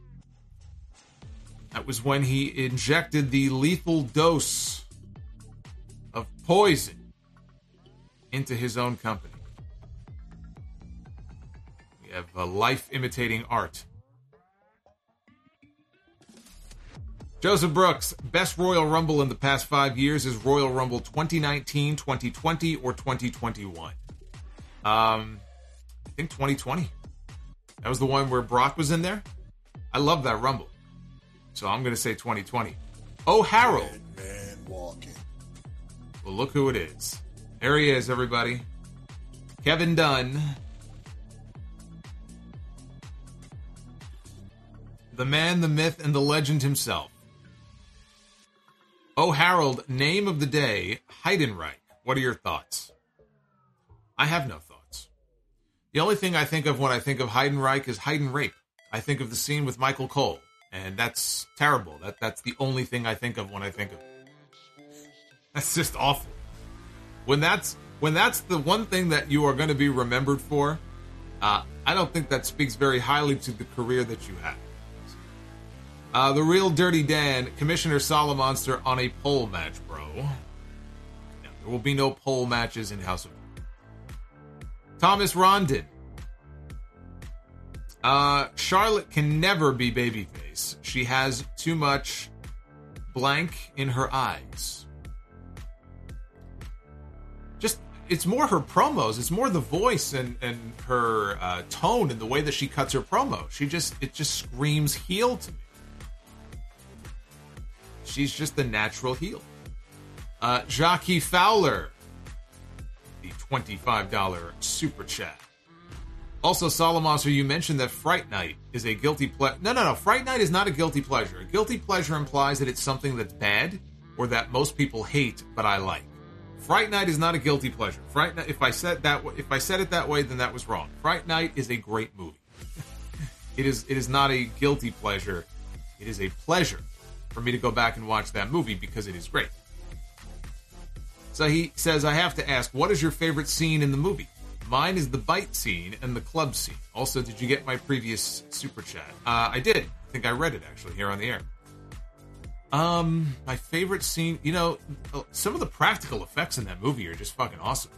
That was when he injected the lethal dose of poison into his own company. We have a life imitating art. Joseph Brooks, best Royal Rumble in the past five years is Royal Rumble twenty nineteen, twenty twenty, or twenty twenty-one. Um, I think twenty twenty. That was the one where Brock was in there. I love that Rumble. So I'm going to say twenty twenty. Oh, Harold. Man walking. Well, look who it is. There he is, everybody. Kevin Dunn. The man, the myth, and the legend himself. Oh, Harold, name of the day, Heidenreich. What are your thoughts? I have no thoughts. The only thing I think of when I think of Heidenreich is Heidenrape. I think of the scene with Michael Cole. And that's terrible. That That's the only thing I think of when I think of it. That's just awful. When that's when that's the one thing that you are going to be remembered for, uh, I don't think that speaks very highly to the career that you have. Uh, the Real Dirty Dan, Commissioner Solomonster on a pole match, bro. No, there will be no pole matches in House of Glory. Thomas Rondon. Uh, Charlotte can never be babyface. She has too much blank in her eyes. Just, it's more her promos. It's more the voice and, and her uh, tone and the way that she cuts her promo. She just, it just screams heel to me. she's just the natural heel. Uh, Jockey Fowler, the twenty-five dollars super chat. Also, Solomonster, you mentioned that Fright Night is a guilty pleasure. No, no, no. Fright Night is not a guilty pleasure. A guilty pleasure implies that it's something that's bad or that most people hate, but I like. Fright Night is not a guilty pleasure. Fright Night, if I said that, if I said it that way, then that was wrong. Fright Night is a great movie. It is, it is not a guilty pleasure. It is a pleasure for me to go back and watch that movie because it is great. So he says, I have to ask, what is your favorite scene in the movie? Mine is the bite scene and the club scene. Also, did you get my previous super chat? Uh, I did. I think I read it, actually, here on the air. Um, my favorite scene, you know, some of the practical effects in that movie are just fucking awesome.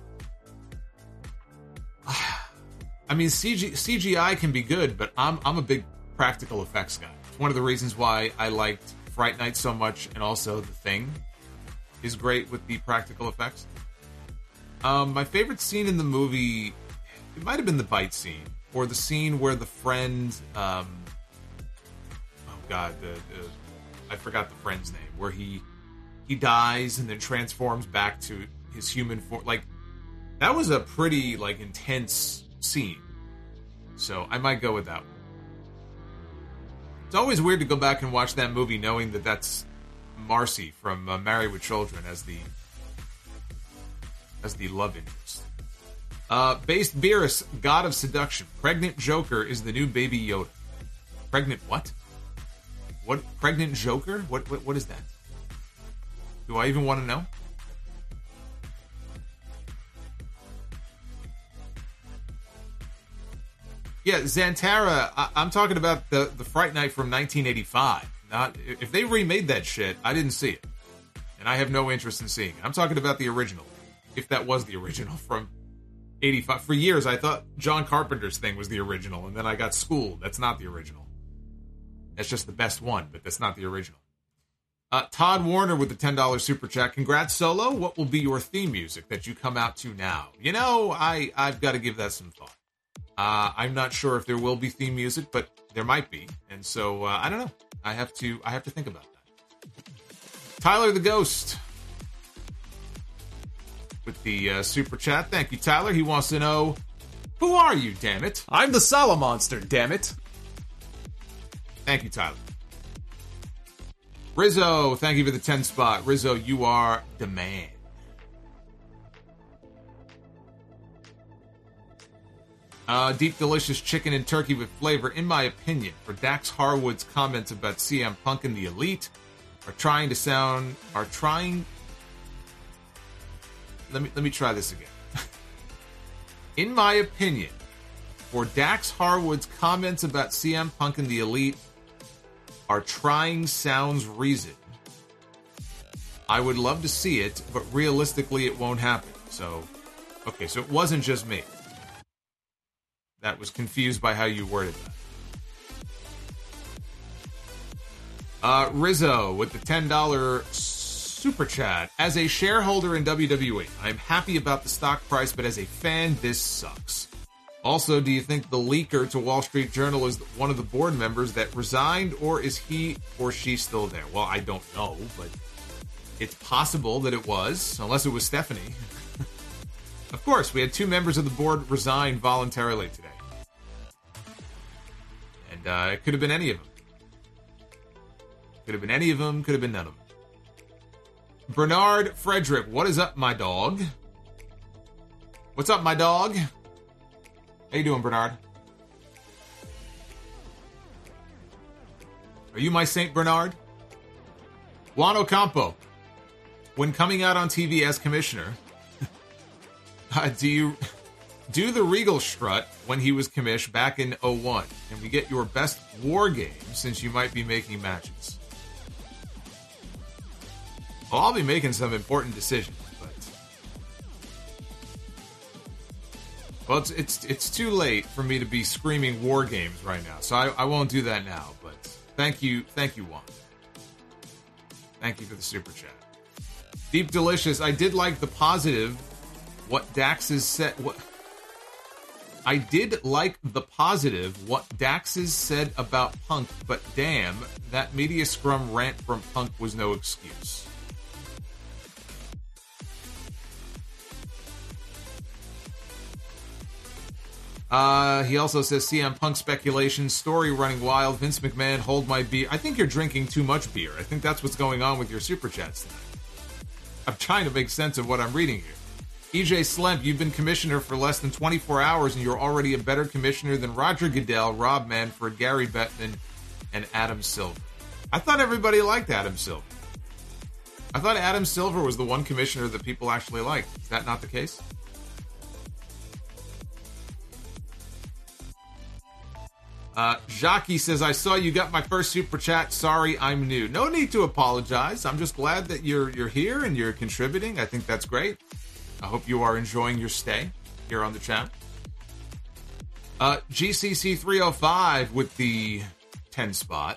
I mean, C G, C G I can be good, but I'm I'm a big practical effects guy. It's one of the reasons why I liked Fright Night so much, and also The Thing is great with the practical effects. Um, my favorite scene in the movie, it might have been the bite scene, or the scene where the friend, um, oh god, the, the I forgot the friend's name, where he he dies and then transforms back to his human form. Like, that was a pretty, like, intense scene. So I might go with that one. It's always weird to go back and watch that movie knowing that that's Marcy from uh, Married with Children as the as the love interest. Uh, Based Beerus, God of Seduction. Pregnant Joker is the new Baby Yoda. Pregnant what? What? Pregnant Joker? What? What? What is that? Do I even want to know? Yeah, Xantara, I- I'm talking about the, the Fright Night from nineteen eighty-five. Not if they remade that shit, I didn't see it. And I have no interest in seeing it. I'm talking about the original. If that was the original from eighty-five. For years, I thought John Carpenter's thing was the original, and then I got schooled. That's not the original. That's just the best one, but that's not the original. Uh, Todd Warner with the ten dollars super chat. Congrats, Solo. What will be your theme music that you come out to now? You know, I, I've got to give that some thought. Uh, I'm not sure if there will be theme music, but there might be. And so, uh, I don't know. I have to I have to think about that. Tyler the Ghost with the uh, super chat. Thank you, Tyler. He wants to know, who are you, damn it? I'm the Solomonster, damn it. Thank you, Tyler. Rizzo, thank you for the ten spot. Rizzo, you are the man. Uh, deep, delicious chicken and turkey with flavor, in my opinion, for Dax Harwood's comments about C M Punk and the Elite are trying to sound, are trying, let me, let me try this again. In my opinion, for Dax Harwood's comments about C M Punk and the Elite are trying sounds reason. I would love to see it, but realistically it won't happen. So, okay, so it wasn't just me that was confused by how you worded that. Uh, Rizzo with the ten dollars super chat. As a shareholder in W W E, I'm happy about the stock price, but as a fan, this sucks. Also, do you think the leaker to Wall Street Journal is one of the board members that resigned, or is he or she still there? Well, I don't know, but it's possible that it was, unless it was Stephanie. Of course, we had two members of the board resign voluntarily today. And uh, it could have been any of them. Could have been any of them, could have been none of them. Bernard Frederick, what is up, my dog? What's up, my dog? How you doing, Bernard? Are you my Saint Bernard? Juan Ocampo, when coming out on T V as commissioner, uh, do you do the Regal strut when he was commish back in oh one? Can we get your best war game since you might be making matches? Well, I'll be making some important decisions, but well, it's it's it's too late for me to be screaming war games right now, so I, I won't do that now. But thank you, thank you, Juan. Thank you for the super chat. Deep Delicious, I did like the positive. What Dax has said. What I did like the positive, what Dax's said about Punk, but damn, that media scrum rant from Punk was no excuse. Uh, he also says, C M Punk speculation, story running wild, Vince McMahon, hold my beer. I think you're drinking too much beer. I think that's what's going on with your super chats tonight. I'm trying to make sense of what I'm reading here. E J Slemp, you've been commissioner for less than twenty-four hours, and you're already a better commissioner than Roger Goodell, Rob Manfred, Gary Bettman, and Adam Silver. I thought everybody liked Adam Silver. I thought Adam Silver was the one commissioner that people actually liked. Is that not the case? Uh, Jackie says, I saw you got my first super chat. Sorry, I'm new. No need to apologize. I'm just glad that you're you're here and you're contributing. I think that's great. I hope you are enjoying your stay here on the channel. Uh, G C C three oh five with the ten spot.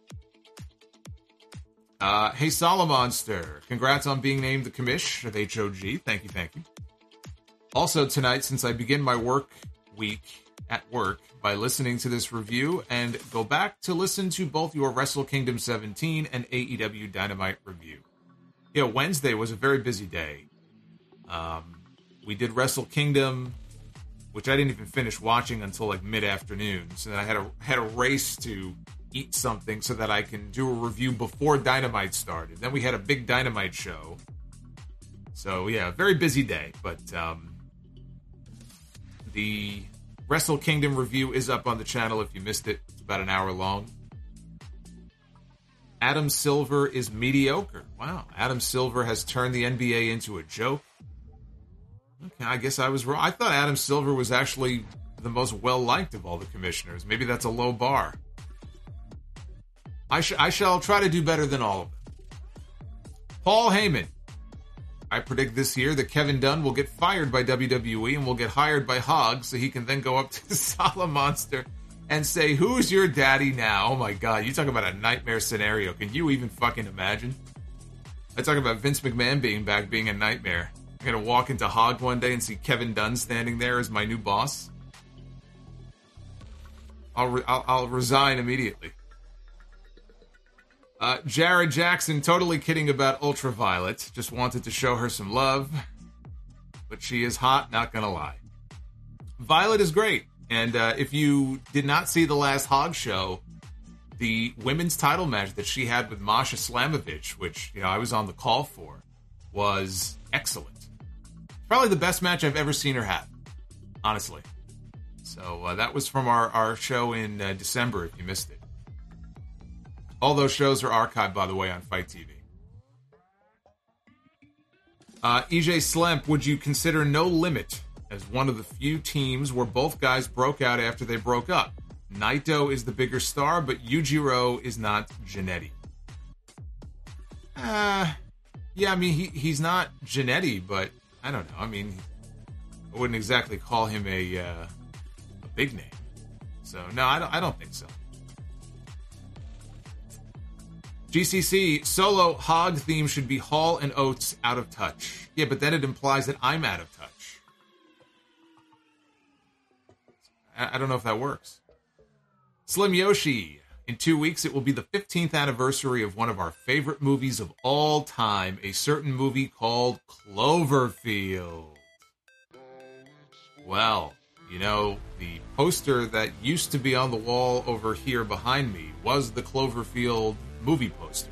Uh, hey, Solomonster. Congrats on being named the commish of H O G. Thank you, thank you. Also tonight, since I begin my work week at work by listening to this review, and go back to listen to both your Wrestle Kingdom seventeen and A E W Dynamite review. Yeah, Wednesday was a very busy day. Um, we did Wrestle Kingdom, which I didn't even finish watching until like mid-afternoon. So then I had a had a race to eat something so that I can do a review before Dynamite started. Then we had a big Dynamite show. So yeah, very busy day. But um, the Wrestle Kingdom review is up on the channel if you missed it. It's about an hour long. Adam Silver is mediocre. Wow. Adam Silver has turned the N B A into a joke. Okay, I guess I was wrong. I thought Adam Silver was actually the most well-liked of all the commissioners. Maybe that's a low bar. I, sh- I shall try to do better than all of them. Paul Heyman. I predict this year that Kevin Dunn will get fired by W W E and will get hired by Hogg, so he can then go up to Solomonster and say, who's your daddy now? Oh my god, you talk about a nightmare scenario. Can you even fucking imagine? I talk about Vince McMahon being back being a nightmare. I'm going to walk into Hogg one day and see Kevin Dunn standing there as my new boss. I'll, re- I'll, I'll resign immediately. Uh, Jared Jackson, totally kidding about Ultraviolet. Just wanted to show her some love. But she is hot, not gonna lie. Violet is great. And uh, if you did not see the last Hogg show, the women's title match that she had with Masha Slamovich, which you know I was on the call for, was excellent. Probably the best match I've ever seen her have, honestly. So uh, that was from our, our show in uh, December, if you missed it. All those shows are archived, by the way, on Fight T V. Uh, E J Slemp, would you consider No Limit as one of the few teams where both guys broke out after they broke up? Naito is the bigger star, but Yujiro is not Jannetty. Uh, yeah, I mean, he, he's not Jannetty, but I don't know. I mean, I wouldn't exactly call him a, uh, a big name. So, no, I don't, I don't think so. G C C, solo Hogg theme should be Hall and Oates out of touch. Yeah, but then it implies that I'm out of touch. I, I don't know if that works. Slim Yoshi, in two weeks it will be the fifteenth anniversary of one of our favorite movies of all time, a certain movie called Cloverfield. Well, you know, the poster that used to be on the wall over here behind me was the Cloverfield movie poster.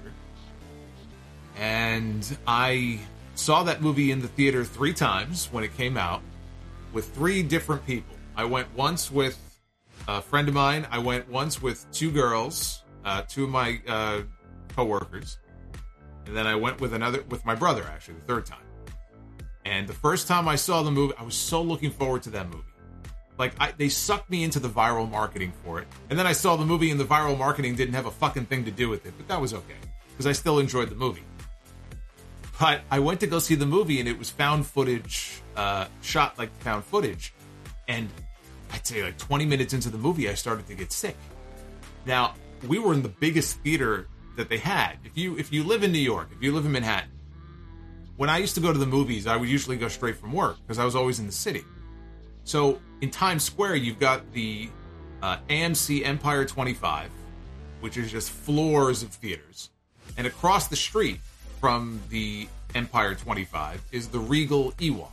And I saw that movie in the theater three times when it came out with three different people. I went once with a friend of mine. I went once with two girls, uh, two of my uh, co-workers. And then I went with another, with my brother, actually, the third time. And the first time I saw the movie, I was so looking forward to that movie. Like, I, they sucked me into the viral marketing for it. And then I saw the movie and the viral marketing didn't have a fucking thing to do with it. But that was okay, because I still enjoyed the movie. But I went to go see the movie, and it was found footage, uh, shot like found footage. And I'd say like twenty minutes into the movie, I started to get sick. Now, we were in the biggest theater that they had. If you if you live in New York, if you live in Manhattan, when I used to go to the movies, I would usually go straight from work, because I was always in the city. So in Times Square, you've got the uh, A M C Empire twenty-five, which is just floors of theaters. And across the street from the Empire twenty-five is the Regal Ewok.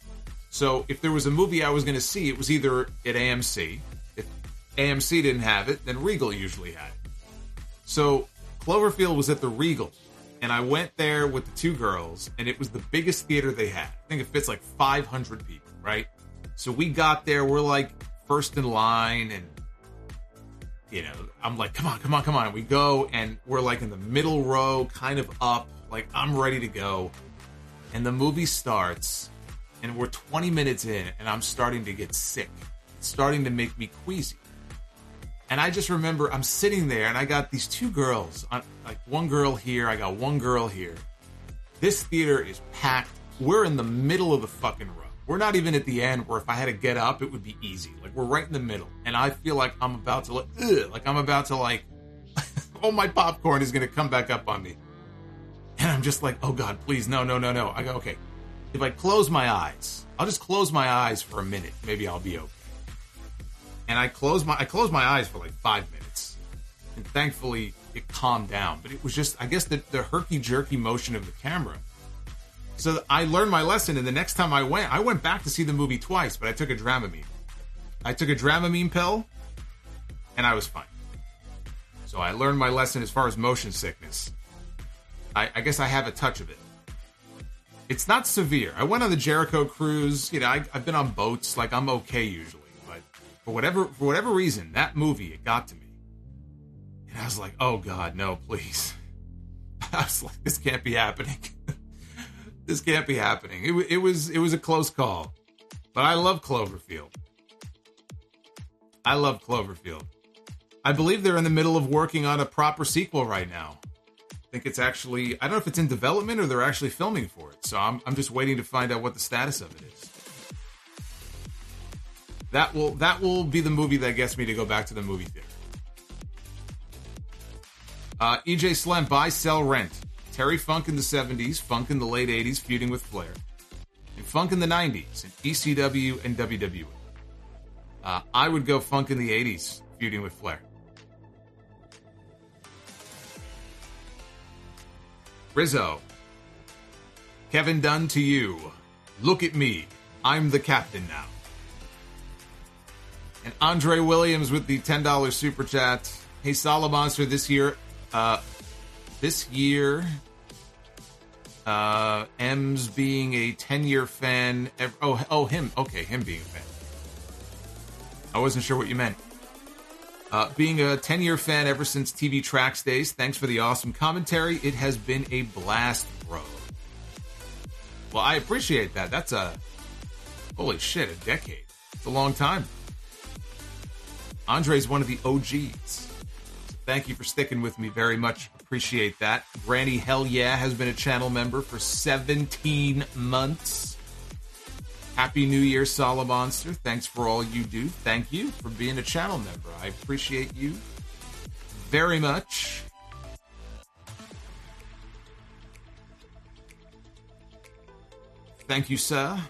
So if there was a movie I was going to see, it was either at A M C. If A M C didn't have it, then Regal usually had it. So Cloverfield was at the Regal, and I went there with the two girls, and it was the biggest theater they had. I think it fits like five hundred people, right? So we got there, we're like first in line, and you know, I'm like, come on, come on, come on. And we go, and we're like in the middle row, kind of up, like I'm ready to go. And the movie starts, and we're twenty minutes in, and I'm starting to get sick. It's starting to make me queasy. And I just remember I'm sitting there, and I got these two girls, like one girl here, I got one girl here. This theater is packed. We're in the middle of the fucking row. We're not even at the end where if I had to get up, it would be easy. Like, we're right in the middle. And I feel like I'm about to, like, ugh, like I'm about to, like, all my popcorn is going to come back up on me. And I'm just like, oh, God, please, no, no, no, no. I go, okay, if I close my eyes, I'll just close my eyes for a minute. Maybe I'll be okay. And I closed my, I closed my eyes for, like, five minutes. And thankfully, it calmed down. But it was just, I guess, the, the herky-jerky motion of the camera. So I learned my lesson, and the next time I went, I went back to see the movie twice, but I took a Dramamine. I took a Dramamine pill, and I was fine. So I learned my lesson as far as motion sickness. I, I guess I have a touch of it. It's not severe. I went on the Jericho cruise. You know, I, I've been on boats. Like, I'm okay usually. But for whatever for whatever reason, that movie, it got to me. And I was like, oh, God, no, please. I was like, this can't be happening. This can't be happening. It, it was it was a close call. But I love Cloverfield. I love Cloverfield. I believe they're in the middle of working on a proper sequel right now. I think it's actually, I don't know if it's in development or they're actually filming for it. So I'm I'm just waiting to find out what the status of it is. That will that will be the movie that gets me to go back to the movie theater. Uh, E J Slem, buy, sell, rent. Terry Funk in the seventies, Funk in the late eighties, feuding with Flair. And Funk in the nineties, in E C W and W W E. Uh, I would go Funk in the eighties, feuding with Flair. Rizzo. Kevin Dunn to you. Look at me. I'm the captain now. And Andre Williams with the ten dollars super chat. Hey, Solomonster, this year, uh, this year, uh, M's being a ten-year fan. Ev- oh, oh, him. Okay, him being a fan. I wasn't sure what you meant. Uh, being a ten-year fan ever since T V Tracks days. Thanks for the awesome commentary. It has been a blast, bro. Well, I appreciate that. That's a, holy shit, a decade. It's a long time. Andre's one of the O Gs. So thank you for sticking with me very much. Appreciate that. Granny Hell Yeah has been a channel member for seventeen months. Happy New Year, Solomonster. Thanks for all you do. Thank you for being a channel member. I appreciate you very much. Thank you, sir.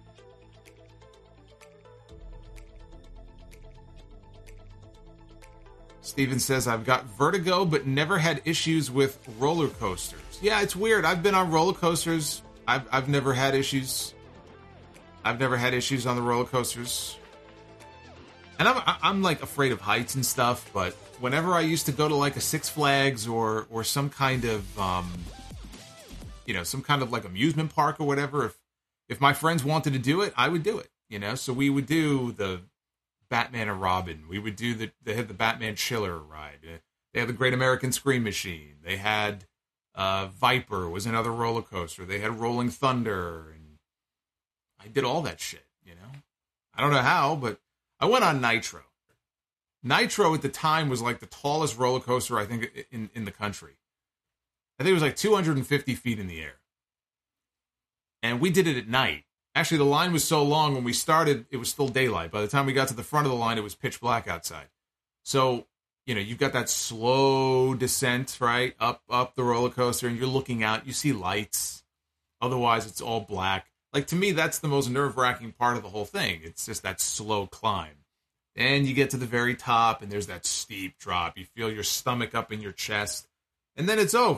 Steven says, I've got vertigo, but never had issues with roller coasters. Yeah, it's weird. I've been on roller coasters. I've, I've never had issues. I've never had issues on the roller coasters. And I'm, I'm like afraid of heights and stuff, but whenever I used to go to like a Six Flags or, or some kind of, um, you know, some kind of like amusement park or whatever, if, if my friends wanted to do it, I would do it, you know? So we would do the Batman and Robin. We would do the, they had the Batman Chiller ride. They had the Great American Scream Machine. They had uh, Viper was another roller coaster. They had Rolling Thunder. And I did all that shit, you know? I don't know how, but I went on Nitro. Nitro at the time was like the tallest roller coaster, I think, in, in the country. I think it was like two hundred fifty feet in the air. And we did it at night. Actually, the line was so long when we started, it was still daylight. By the time we got to the front of the line, it was pitch black outside. So, you know, you've got that slow descent, right? Up, up the roller coaster, and you're looking out, you see lights. Otherwise, it's all black. Like, to me, that's the most nerve-wracking part of the whole thing. It's just that slow climb. And you get to the very top, and there's that steep drop. You feel your stomach up in your chest, and then it's over.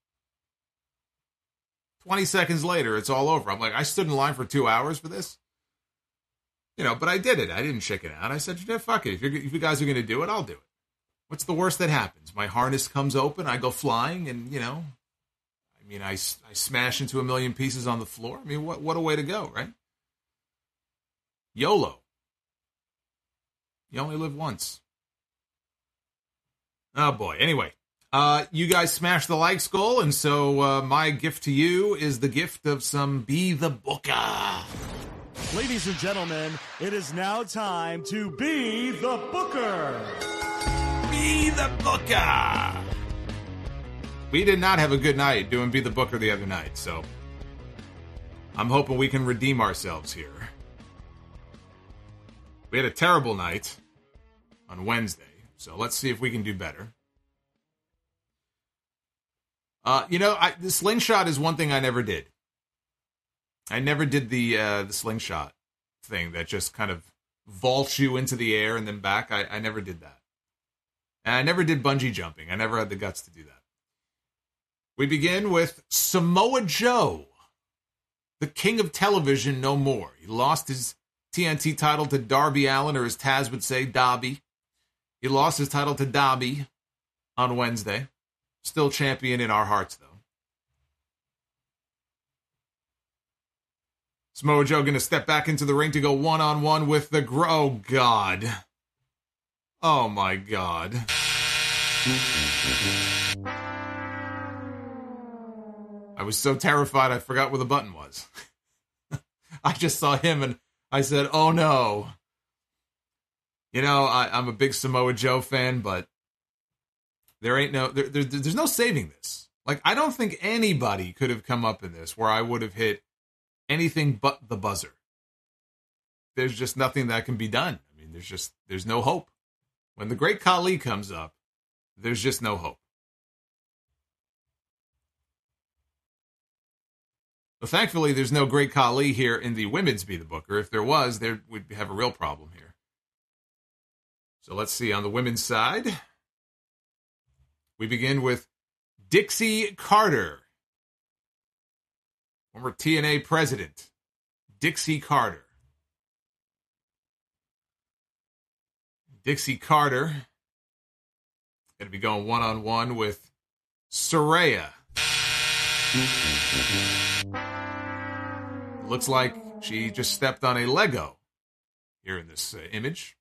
twenty seconds later, it's all over. I'm like, I stood in line for two hours for this? You know, but I did it. I didn't chicken out. I said, yeah, fuck it. If, you're, if you guys are going to do it, I'll do it. What's the worst that happens? My harness comes open, I go flying, and, you know, I mean, I, I smash into a million pieces on the floor. I mean, what, what a way to go, right? YOLO. You only live once. Oh, boy. Anyway, uh, you guys smashed the likes goal, and so uh, my gift to you is the gift of some Be the Booker. Ladies and gentlemen, it is now time to Be the Booker. Be the Booker. We did not have a good night doing Be the Booker the other night, so I'm hoping we can redeem ourselves here. We had a terrible night on Wednesday, so let's see if we can do better. Uh, you know, I, the slingshot is one thing I never did. I never did the uh, the slingshot thing that just kind of vaults you into the air and then back. I, I never did that. And I never did bungee jumping. I never had the guts to do that. We begin with Samoa Joe, the king of television no more. He lost his T N T title to Darby Allin, or as Taz would say, Dobby. He lost his title to Dobby on Wednesday. Still champion in our hearts, though. Samoa Joe going to step back into the ring to go one-on-one with the... Gro- oh, God. Oh, my God. I was so terrified I forgot where the button was. I just saw him and I said, oh, no. You know, I, I'm a big Samoa Joe fan, but there ain't no... There, there, there's no saving this. Like, I don't think anybody could have come up in this where I would have hit anything but the buzzer. There's just nothing that can be done. I mean, there's just, there's no hope. When the great Khali comes up, there's just no hope. But thankfully, there's no great Khali here in the women's Be the Booker. If there was, there would have a real problem here. So let's see, on the women's side, we begin with Dixie Carter. Former T N A president, Dixie Carter. Dixie Carter going to be going one-on-one with Saraya. Looks like she just stepped on a Lego here in this uh, image.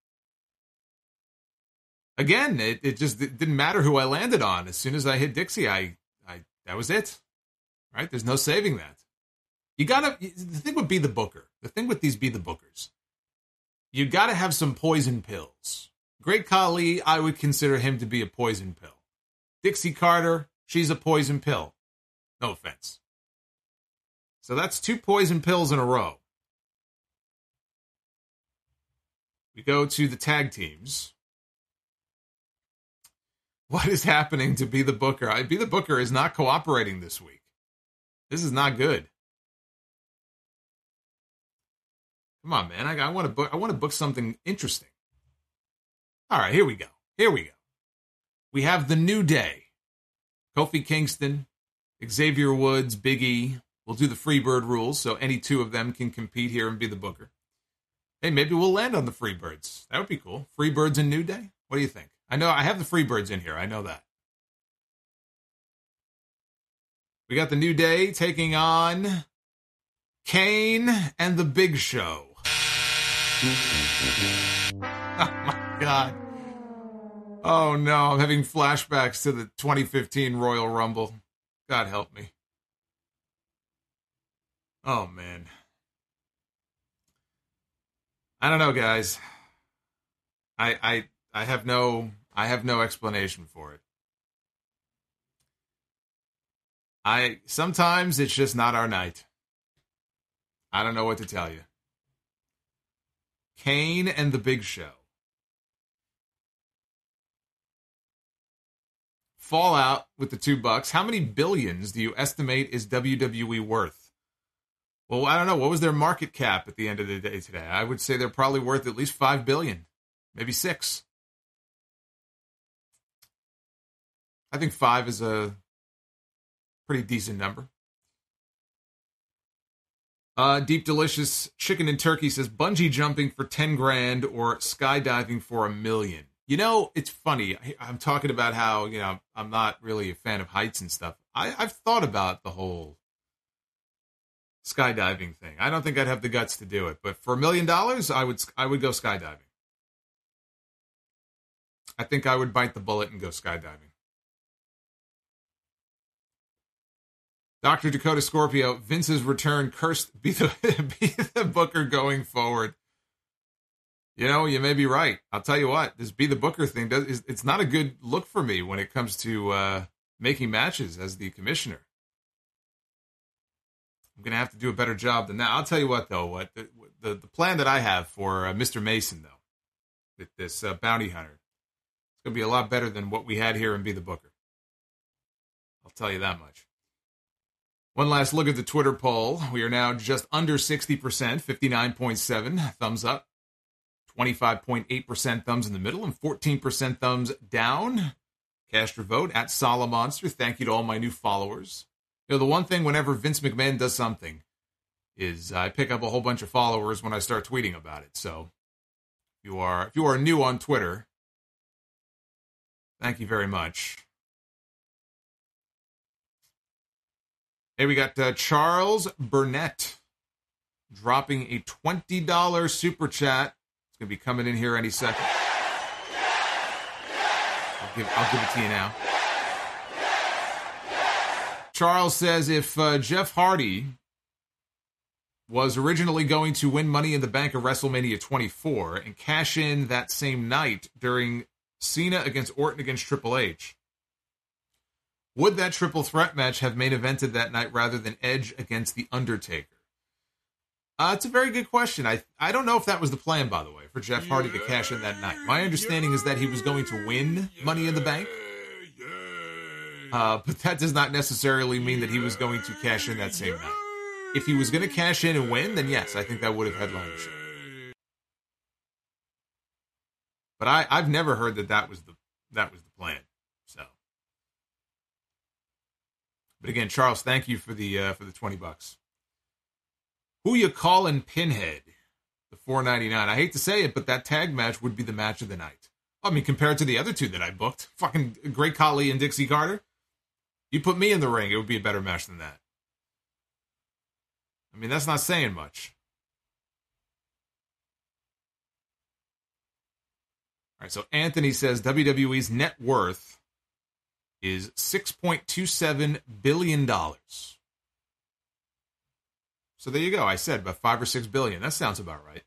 Again, it, it just it didn't matter who I landed on. As soon as I hit Dixie, I, I that was it. Right? There's no saving that. You gotta, the thing would Be the Booker. The thing with these Be the Bookers. You gotta have some poison pills. Great Khali, I would consider him to be a poison pill. Dixie Carter, she's a poison pill. No offense. So that's two poison pills in a row. We go to the tag teams. What is happening to Be the Booker? I, Be the Booker is not cooperating this week. This is not good. Come on, man. I, I want to book. I want to book something interesting. All right, here we go. Here we go. We have the New Day. Kofi Kingston, Xavier Woods, Big E. We'll do the Freebird rules, so any two of them can compete here and Be the Booker. Hey, maybe we'll land on the Freebirds. That would be cool. Freebirds and New Day? What do you think? I know I have the Freebirds in here. I know that. We got the New Day taking on Kane and the Big Show. Oh, my God. Oh, no. I'm having flashbacks to the twenty fifteen Royal Rumble. God help me. Oh, man. I don't know, guys. I I I have no I have no explanation for it. I sometimes it's just not our night. I don't know what to tell you. Kane and the Big Show. Fallout with the two bucks. How many billions do you estimate is W W E worth? Well, I don't know. What was their market cap at the end of the day today? I would say they're probably worth at least five billion dollars, maybe six. I think five is a pretty decent number. Uh, Deep Delicious Chicken and Turkey says bungee jumping for ten grand or skydiving for a million. You know, it's funny. I, I'm talking about how, you know, I'm not really a fan of heights and stuff. I, I've thought about the whole skydiving thing. I don't think I'd have the guts to do it, but for a million dollars, I would I would go skydiving. I think I would bite the bullet and go skydiving. Doctor Dakota Scorpio, Vince's return cursed be the, be the Booker going forward. You know, you may be right. I'll tell you what, this be the Booker thing, does it's not a good look for me when it comes to uh, making matches as the commissioner. I'm going to have to do a better job than that. I'll tell you what, though, what the, the, the plan that I have for uh, Mister Mason, though, with this uh, bounty hunter, it's going to be a lot better than what we had here in Be the Booker. I'll tell you that much. One last look at the Twitter poll. We are now just under sixty percent, fifty-nine point seven thumbs up, twenty-five point eight percent thumbs in the middle, and fourteen percent thumbs down. Cast your vote at Solomonster. Thank you to all my new followers. You know, the one thing whenever Vince McMahon does something is I pick up a whole bunch of followers when I start tweeting about it. So if you are, if you are new on Twitter, thank you very much. Hey, we got uh, Charles Burnett dropping a twenty dollars super chat. It's going to be coming in here any second. I'll give, I'll give it to you now. Charles says if uh, Jeff Hardy was originally going to win Money in the Bank of WrestleMania twenty-four and cash in that same night during Cena against Orton against Triple H, would that triple threat match have main evented that night rather than Edge against The Undertaker? Uh, it's a very good question. I I don't know if that was the plan, by the way, for Jeff Hardy to cash in that night. My understanding is that he was going to win Money in the Bank. Uh, but that does not necessarily mean that he was going to cash in that same night. If he was going to cash in and win, then yes, I think that would have headlined the show. But I, I've never heard that that was the that was the plan. So, but again, Charles, thank you for the uh, for the twenty bucks. Who you calling Pinhead? The four ninety-nine. I hate to say it, but that tag match would be the match of the night. I mean, compared to the other two that I booked, fucking Great Khali and Dixie Carter. You put me in the ring, it would be a better match than that. I mean, that's not saying much. All right, so Anthony says W W E's net worth is six point two seven billion dollars. So there you go. I said about five or six billion. That sounds about right.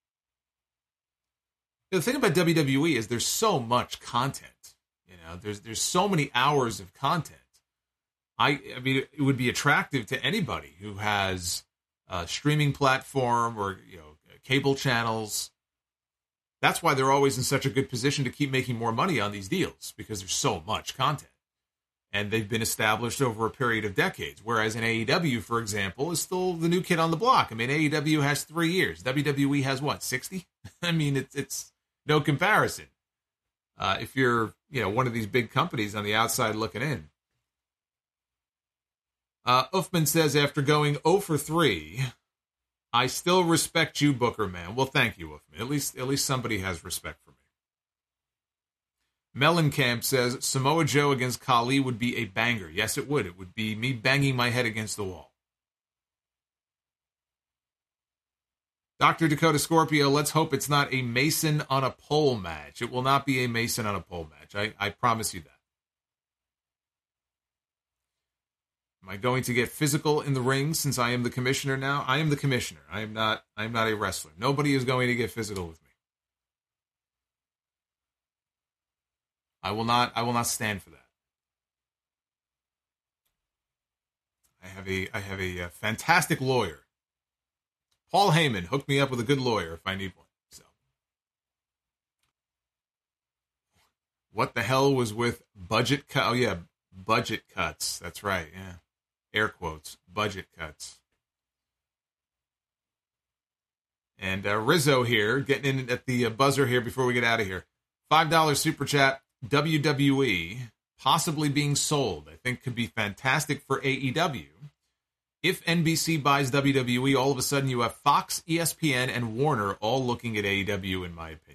The thing about W W E is there's so much content. You know, there's there's so many hours of content. I, I mean, it would be attractive to anybody who has a streaming platform or, you know, cable channels. That's why they're always in such a good position to keep making more money on these deals, because there's so much content. And they've been established over a period of decades. Whereas in A E W, for example, is still the new kid on the block. I mean, A E W has three years. W W E has, what, sixty? I mean, it's it's no comparison. Uh, if you're, you know, one of these big companies on the outside looking in. Uh, Uffman says, after going oh for three, I still respect you, Booker Man. Well, thank you, Uffman. At least, at least somebody has respect for me. Mellencamp says, Samoa Joe against Khali would be a banger. Yes, it would. It would be me banging my head against the wall. Doctor Dakota Scorpio, let's hope it's not a Mason on a pole match. It will not be a Mason on a pole match. I, I promise you that. Am I going to get physical in the ring since I am the commissioner now? I am the commissioner. I am not I am not a wrestler. Nobody is going to get physical with me. I will not I will not stand for that. I have a I have a, a fantastic lawyer. Paul Heyman hooked me up with a good lawyer if I need one. So, what the hell was with budget cut? Oh yeah, budget cuts. That's right. Yeah, air quotes. Budget cuts. And uh, Rizzo here, getting in at the uh, buzzer here before we get out of here. five dollars super chat, W W E possibly being sold. I think could be fantastic for A E W. If N B C buys W W E, all of a sudden you have Fox, E S P N, and Warner all looking at A E W, in my opinion.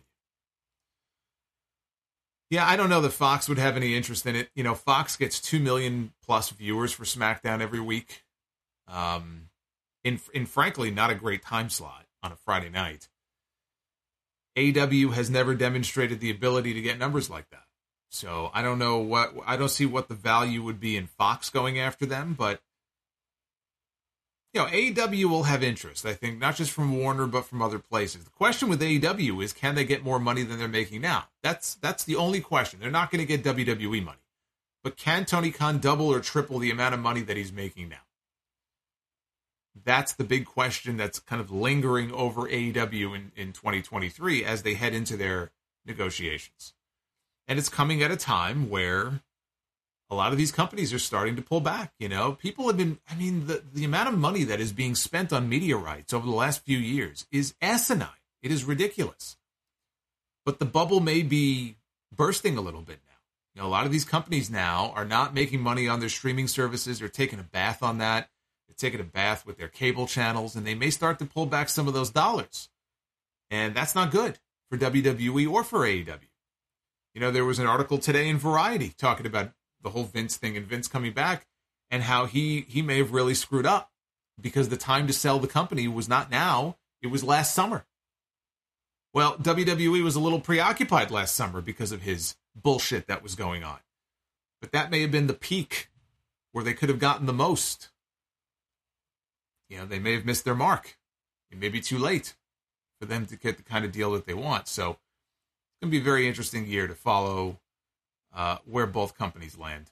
Yeah, I don't know that Fox would have any interest in it. You know, Fox gets two million plus viewers for SmackDown every week. Um, in, in frankly, not a great time slot on a Friday night. A E W has never demonstrated the ability to get numbers like that. So I don't know what, I don't see what the value would be in Fox going after them, but you know, A E W will have interest, I think, not just from Warner, but from other places. The question with A E W is, can they get more money than they're making now? That's that's the only question. They're not going to get W W E money. But can Tony Khan double or triple the amount of money that he's making now? That's the big question that's kind of lingering over A E W in, in twenty twenty-three as they head into their negotiations. And it's coming at a time where a lot of these companies are starting to pull back. You know, people have been, I mean, the, the amount of money that is being spent on media rights over the last few years is asinine. It is ridiculous. But the bubble may be bursting a little bit now. You know, a lot of these companies now are not making money on their streaming services. They're taking a bath on that. They're taking a bath with their cable channels, and they may start to pull back some of those dollars. And that's not good for W W E or for A E W. You know, there was an article today in Variety talking about the whole Vince thing and Vince coming back and how he, he may have really screwed up because the time to sell the company was not now, it was last summer. Well, W W E was a little preoccupied last summer because of his bullshit that was going on. But that may have been the peak where they could have gotten the most. You know, they may have missed their mark. It may be too late for them to get the kind of deal that they want. So it's going to be a very interesting year to follow Uh, where both companies land.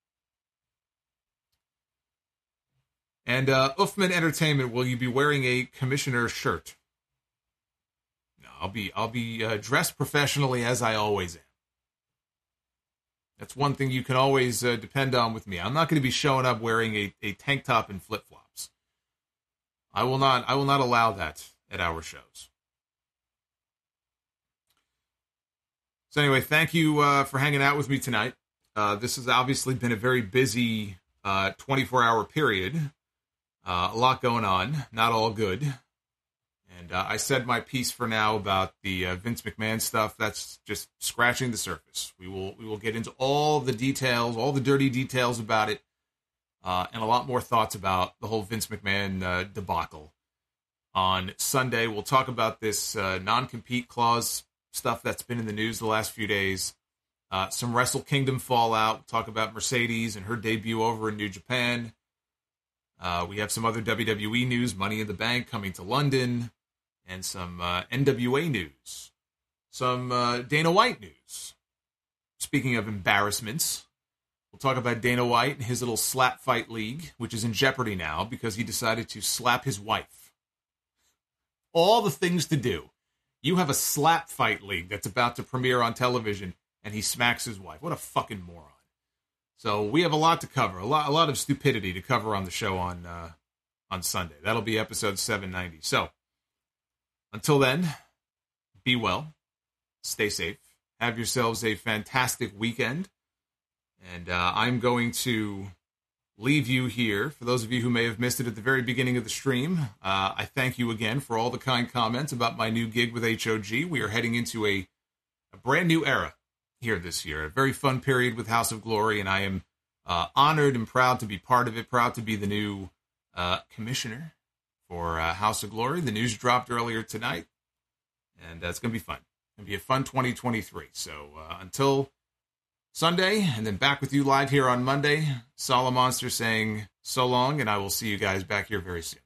And uh, Uffman Entertainment, will you be wearing a commissioner shirt? No, I'll be I'll be uh, dressed professionally as I always am. That's one thing you can always uh, depend on with me. I'm not going to be showing up wearing a, a tank top and flip flops. I will not I will not allow that at our shows. So anyway, thank you uh, for hanging out with me tonight. Uh, this has obviously been a very busy uh, twenty-four hour period. Uh, a lot going on, not all good. And uh, I said my piece for now about the uh, Vince McMahon stuff. That's just scratching the surface. We will we will get into all the details, all the dirty details about it, uh, and a lot more thoughts about the whole Vince McMahon uh, debacle. On Sunday, we'll talk about this uh, non-compete clause stuff that's been in the news the last few days. Uh, some Wrestle Kingdom fallout. We'll talk about Mercedes and her debut over in New Japan. Uh, we have some other W W E news, Money in the Bank coming to London, and some uh, N W A news. Some uh, Dana White news. Speaking of embarrassments, we'll talk about Dana White and his little slap fight league, which is in jeopardy now because he decided to slap his wife. All the things to do. You have a slap fight league that's about to premiere on television, and he smacks his wife. What a fucking moron. So we have a lot to cover, a lot a lot of stupidity to cover on the show on uh, on Sunday. That'll be episode seven ninety. So until then, be well, stay safe, have yourselves a fantastic weekend, and uh, I'm going to leave you here. For those of you who may have missed it at the very beginning of the stream, uh, I thank you again for all the kind comments about my new gig with H O G. We are heading into a, a brand new era here this year, a very fun period with House of Glory, and I am uh, honored and proud to be part of it, proud to be the new uh, commissioner for uh, House of Glory. The news dropped earlier tonight, and that's uh, going to be fun. It's going to be a fun twenty twenty-three. So uh, until Sunday, and then back with you live here on Monday. Solid Monster saying so long, and I will see you guys back here very soon.